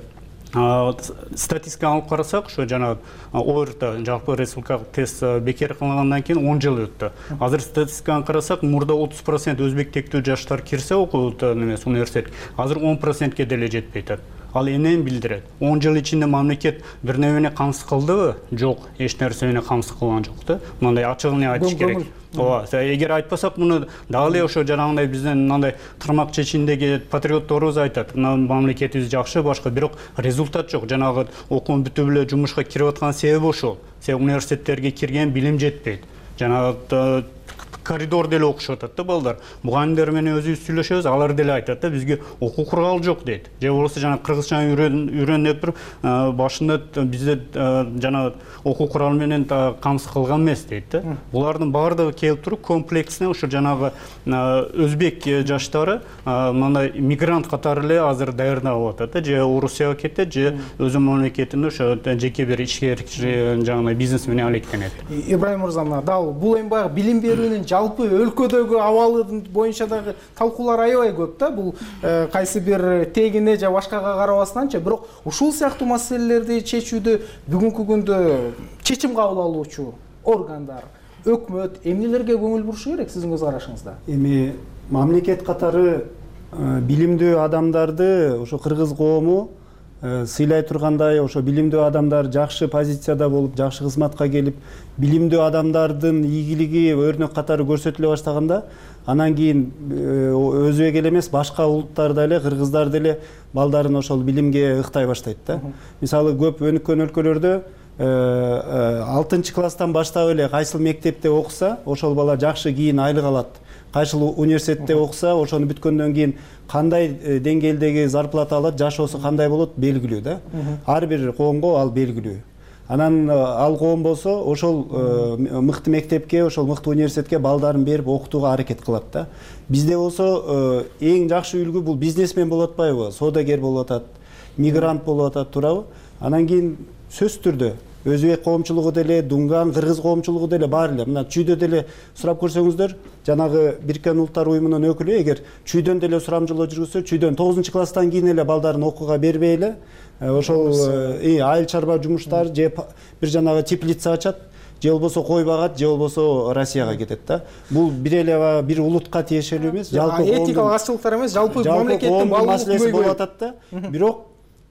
статистиканы алып карасак, ошо жана орто жалпы республикалык тест бекер кылынгандан кийин он жыл өттү. Азыр статистиканы карасак, мурда отуз процент өзбек тектүү жаштар кирсе окуут немеси университетке, азыр он процентке деле жетпей атат. Ал эмнени билдирет? он жыл ичинде мамлекет бир нерсени камсыз кылдыбы? Жок, эч нерсе менен камсыз кылган жок да. Мындай ачыгын айтыш керек. Ооба, эгер айтпасак, муну дагы эле ошо жанагындай биздин мындай тырмак чечиндеги патриотторубуз айтат. Мамлекетибиз жакшы, башка, бирок результат жок. Жанагы окуун бүтүп эле жумушка кирип аткан себеби ошол. Себеби университеттерге кирген билим жетпейт. Жанагы коридор деле окушуп атат да балдар. Мугалимдер менен өзүбүз сүйлөшөбүз, алар деле айтат да, бизге окуу куралы жок дейт. Же болбосо жана кыргызчаны үйрөн деп туруп, башында бизде жана окуу куралы менен камсыз кылган эмес дейт да. Булардын баардыгы келип туруп комплексно ошо жанагы өзбек жаштары мындай мигрант катары эле азыр даярдалып атат да, же Орусияга кетет, же өзүнүн мамлекетинде ошо жеке бир ишкер жана бизнес менен алектенет. Ибраим мырза, дал бул эми баягы билим берүүнүн жалпы өлкөдөгү абалы боюнча дагы талкуулар аябай көп да. Бул кайсы бир тегине же башкага карабастанчы, бирок ушул сыяктуу маселелерди чечүүдө бүгүнкү күндө чечим кабыл алуучу органдар, өкмөт эмнелерге көңүл бурушу керек сиздин көз карашыңызда? Эми мамлекет катары билимдүү адамдарды ошо кыргыз коому сыйлай тургандай, ошо билимдүү адамдар жакшы позицияда болуп, жакшы кызматка келип, билимдүү адамдардын ийгилиги өрнөк катары көрсөтүлө баштаганда, анан кийин өзбек эле эмес, башка улуттар деле, кыргыздар деле балдарын ошол билимге ыктай баштайт да. Мисалы, көп өнүккөн өлкөлөрдө алтынчы класстан баштап эле кайсыл мектепте окуса, ошол бала жакшы кийин айлык алат. кайсыл университетте окуса, ошону бүткөндөн кийин кандай деңгээлдеги зарплата алат, жашоосу кандай болот белгилүү да. Ар бир коомго ал белгилүү. Анан ал коом болсо ошол мыкты мектепке, ошол мыкты университетке балдарын берип окутууга аракет кылат да. Бизде болсо эң жакшы үлгү бул бизнесмен болуп атпайбы, соодагер болуп атат, мигрант болуп атат, туурабы? Анан кийин сөзсүз түрдө өзбек коомчулугу деле, дунган, кыргыз коомчулугу деле бар эле. Мына чүйдө деле сурап көрсөңүздөр, жанагы Бириккен Улуттар уюмунун өкүлү эгер чүйдөн деле сурамжылоо жүргүзсө, чүйдөн тогузунчу класстан кийин эле балдарын окууга бербей эле ошол айыл чарба жумуштар же бир жанагы теплица ачат, же болбосо кой багат, же болбосо Россияга кетет да. Бул бир эле бир улутка тиешелүү эмес, жалпы этикалык азчылыктар эмес, жалпы мамлекеттин маселеси болуп атат да. Бирок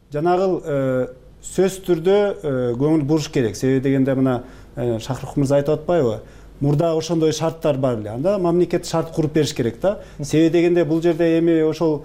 жанагы сөз түрдө көңүл буруш керек. Себеби дегенде мына Шахрух мырза айтып атпайбы? Мурда ошондой шарттар бар эле. Анда мамлекет шарт куруп бериш керек да. Себеби дегенде бул жерде эми ошол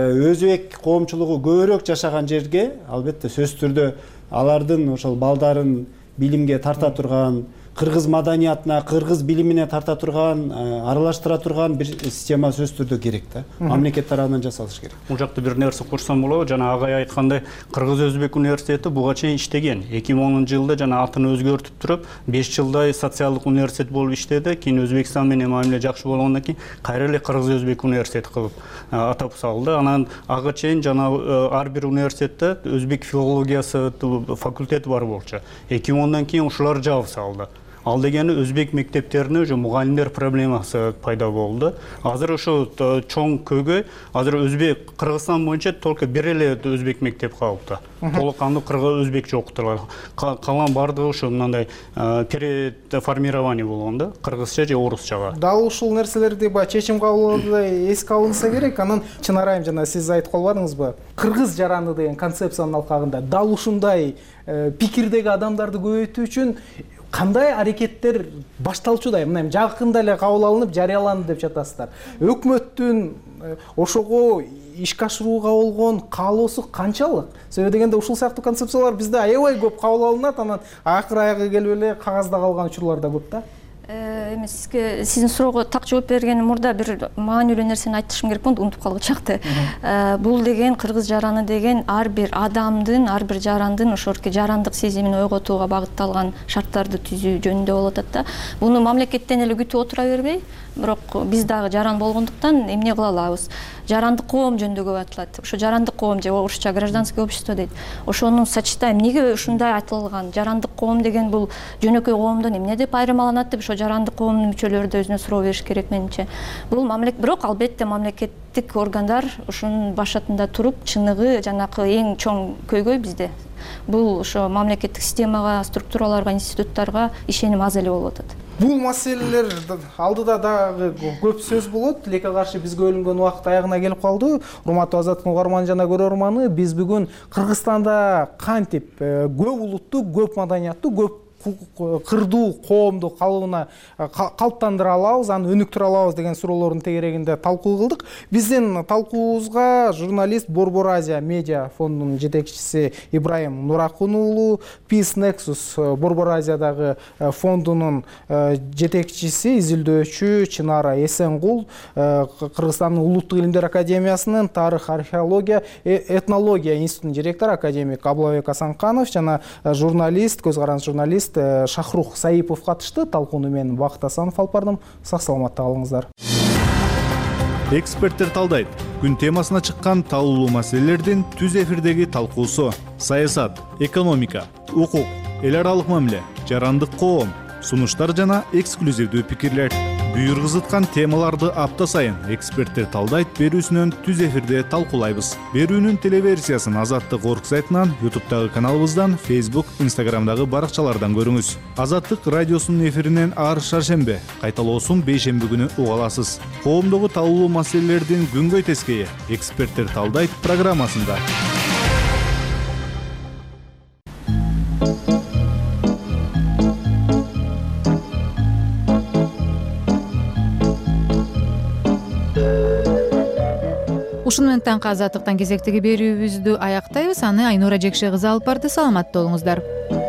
өзбек коомчулугу көбүрөөк жашаган жерге албетте сөз түрдө алардын ошол балдарын билимге тарта турган, кыргыз маданиятына, кыргыз билимине тарта турган, аралаштыра турган бир система сөз түрдө керек да. Мамлекет тарабынан жасалыш керек. Бул жакта бир нерсе курсам болобу? Жана агай айткандай, Кыргыз-Өзбек университети буга чейин иштеген. эки миң онунчу жылда жана атын өзгөртүп туруп, беш жылдай социалдык университет болуп иштеди. Кийин Өзбекстан менен мамиле жакшы болгондон кийин кайра эле Кыргыз-Өзбек университети кылып атап салды. Анан ага чейин жана ар бир университетте өзбек филологиясы факультети бар болчу. эки миң ондон кийин ушулар жабып салды. Ал дегени өзбек мектептерине уже мугалимдер проблемасы пайда болду. Азыр ошо чоң көйгөй, азыр өзбек Кыргызстан боюнча только бир эле өзбек мектеп калыпты. Толук кандуу кыргыз өзбекче окутулат. Калган бардыгы ошо мындай переформирование болгон да, кыргызча же орусчага. Дал ушул нерселерди баягы чечим кабыл алууда эске алынса керек. Анан Чынарайым жана сиз айтып калбадыңызбы? Кыргыз жаранды деген концепциянын алкагында дал ушундай пикирдеги адамдарды көбөйтүү үчүн кандай аракеттер башталчудай? Мына жакында эле кабыл алынып жарыяланды деп жатасыздар. Өкмөттүн ошого ишке ашырууга болгон каалоосу канчалык? Себеби дегенде ушул сыяктуу концепциялар бизде аябай көп кабыл алынат, анан акыр аягы келип эле кагазда калган учурлар да көп да. Эми сизге сиздин суроого так жооп бергеним мурда бир маанилүү нерсени айтышым керек болду, унутуп калгычакты. Бул деген кыргыз жараны деген ар бир адамдын, ар бир жарандын ошорки жарандык сезимин ойготууга багытталган шарттарды түзүү жөнүндө болуп атат да. Буну мамлекеттен эле күтүп отура бербей, бирок биз дагы жаран болгондуктан эмне кыла алабыз? Жарандык коом жөнүндө көп айтылат. Ошо жарандык коом же орусча гражданское общество дейт. Ошону сочетаем. Эмнеге ушундай айтылган? Жарандык коом деген бул жөнөкөй коомдон эмне деп айырмаланат деп ошо жарандык коомдун мүчөлөрү да өзүнө суроо бериш керек менимче. Бул мамлекет, бирок албетте мамлекеттик органдар ушунун башатында туруп, чыныгы жанакы эң чоң көйгөй бизде. Бул ошо мамлекеттик системага, структураларга, институттарга ишеним аз эле болуп атат. Бул маселелер алдыда дагы көп сөз болот. Тилекке каршы бизге бөлүнгөн убакыт аягына келип калды. Урматтуу Азаттык угарман жана көрөрманы, биз бүгүн Кыргызстанда кантип көп улуттуу, көп маданияттуу, көп кырдуу коомду калыбына калыптандыра алабыз, аны өнүктүрө алабыз деген суроолордун тегерегинде талкуу кылдык. Биздин талкуубузга журналист Борбор Азия медиа фондунун жетекчиси Ибраим Нуракун уулу, Peace Nexus Борбор Азиядагы фондунун жетекчиси, изилдөөчү Чынара Эсенгул, Кыргызстандын Улуттук илимдер академиясынын тарых, археология, этнология институтунун директору академик Аблабек Асанканов жана журналист, көз каранды журналист Шахрух Саипов катышты. Талкууну мен Бакыт Асанов алып бардым. Сак саламатта калыңыздар. Эксперттер талдайт. Күн темасына чыккан талкуулуу маселелердин түз эфирдеги талкуусу: саясат, экономика, укук, эл аралык мамиле, жарандык коом, сунуштар жана эксклюзивдүү пикирлер. Буйргызыткан темаларды апта сайын эксперттер талдайт берүүсүнөн түз эфирде талкуулайбыз. Берүүнүн телеверсиясын Азаттык орг сайтынан, ютубтагы каналыбыздан, Facebook, Instagramдагы баракчалардан көрүңүз. Азаттык радиосунун эфиринен ар шаршембе, кайталоосун бейшемби күнү уга аласыз. Коомдогу талкуулуу маселелердин күнгөй тескейи эксперттер талдайт программасында. Ушун менен таңкы Азаттыктан кезектеги берүүбүздү аяктайбыз. Аны Айнура Жекше кызы алып барды. Саламатта болуңуздар.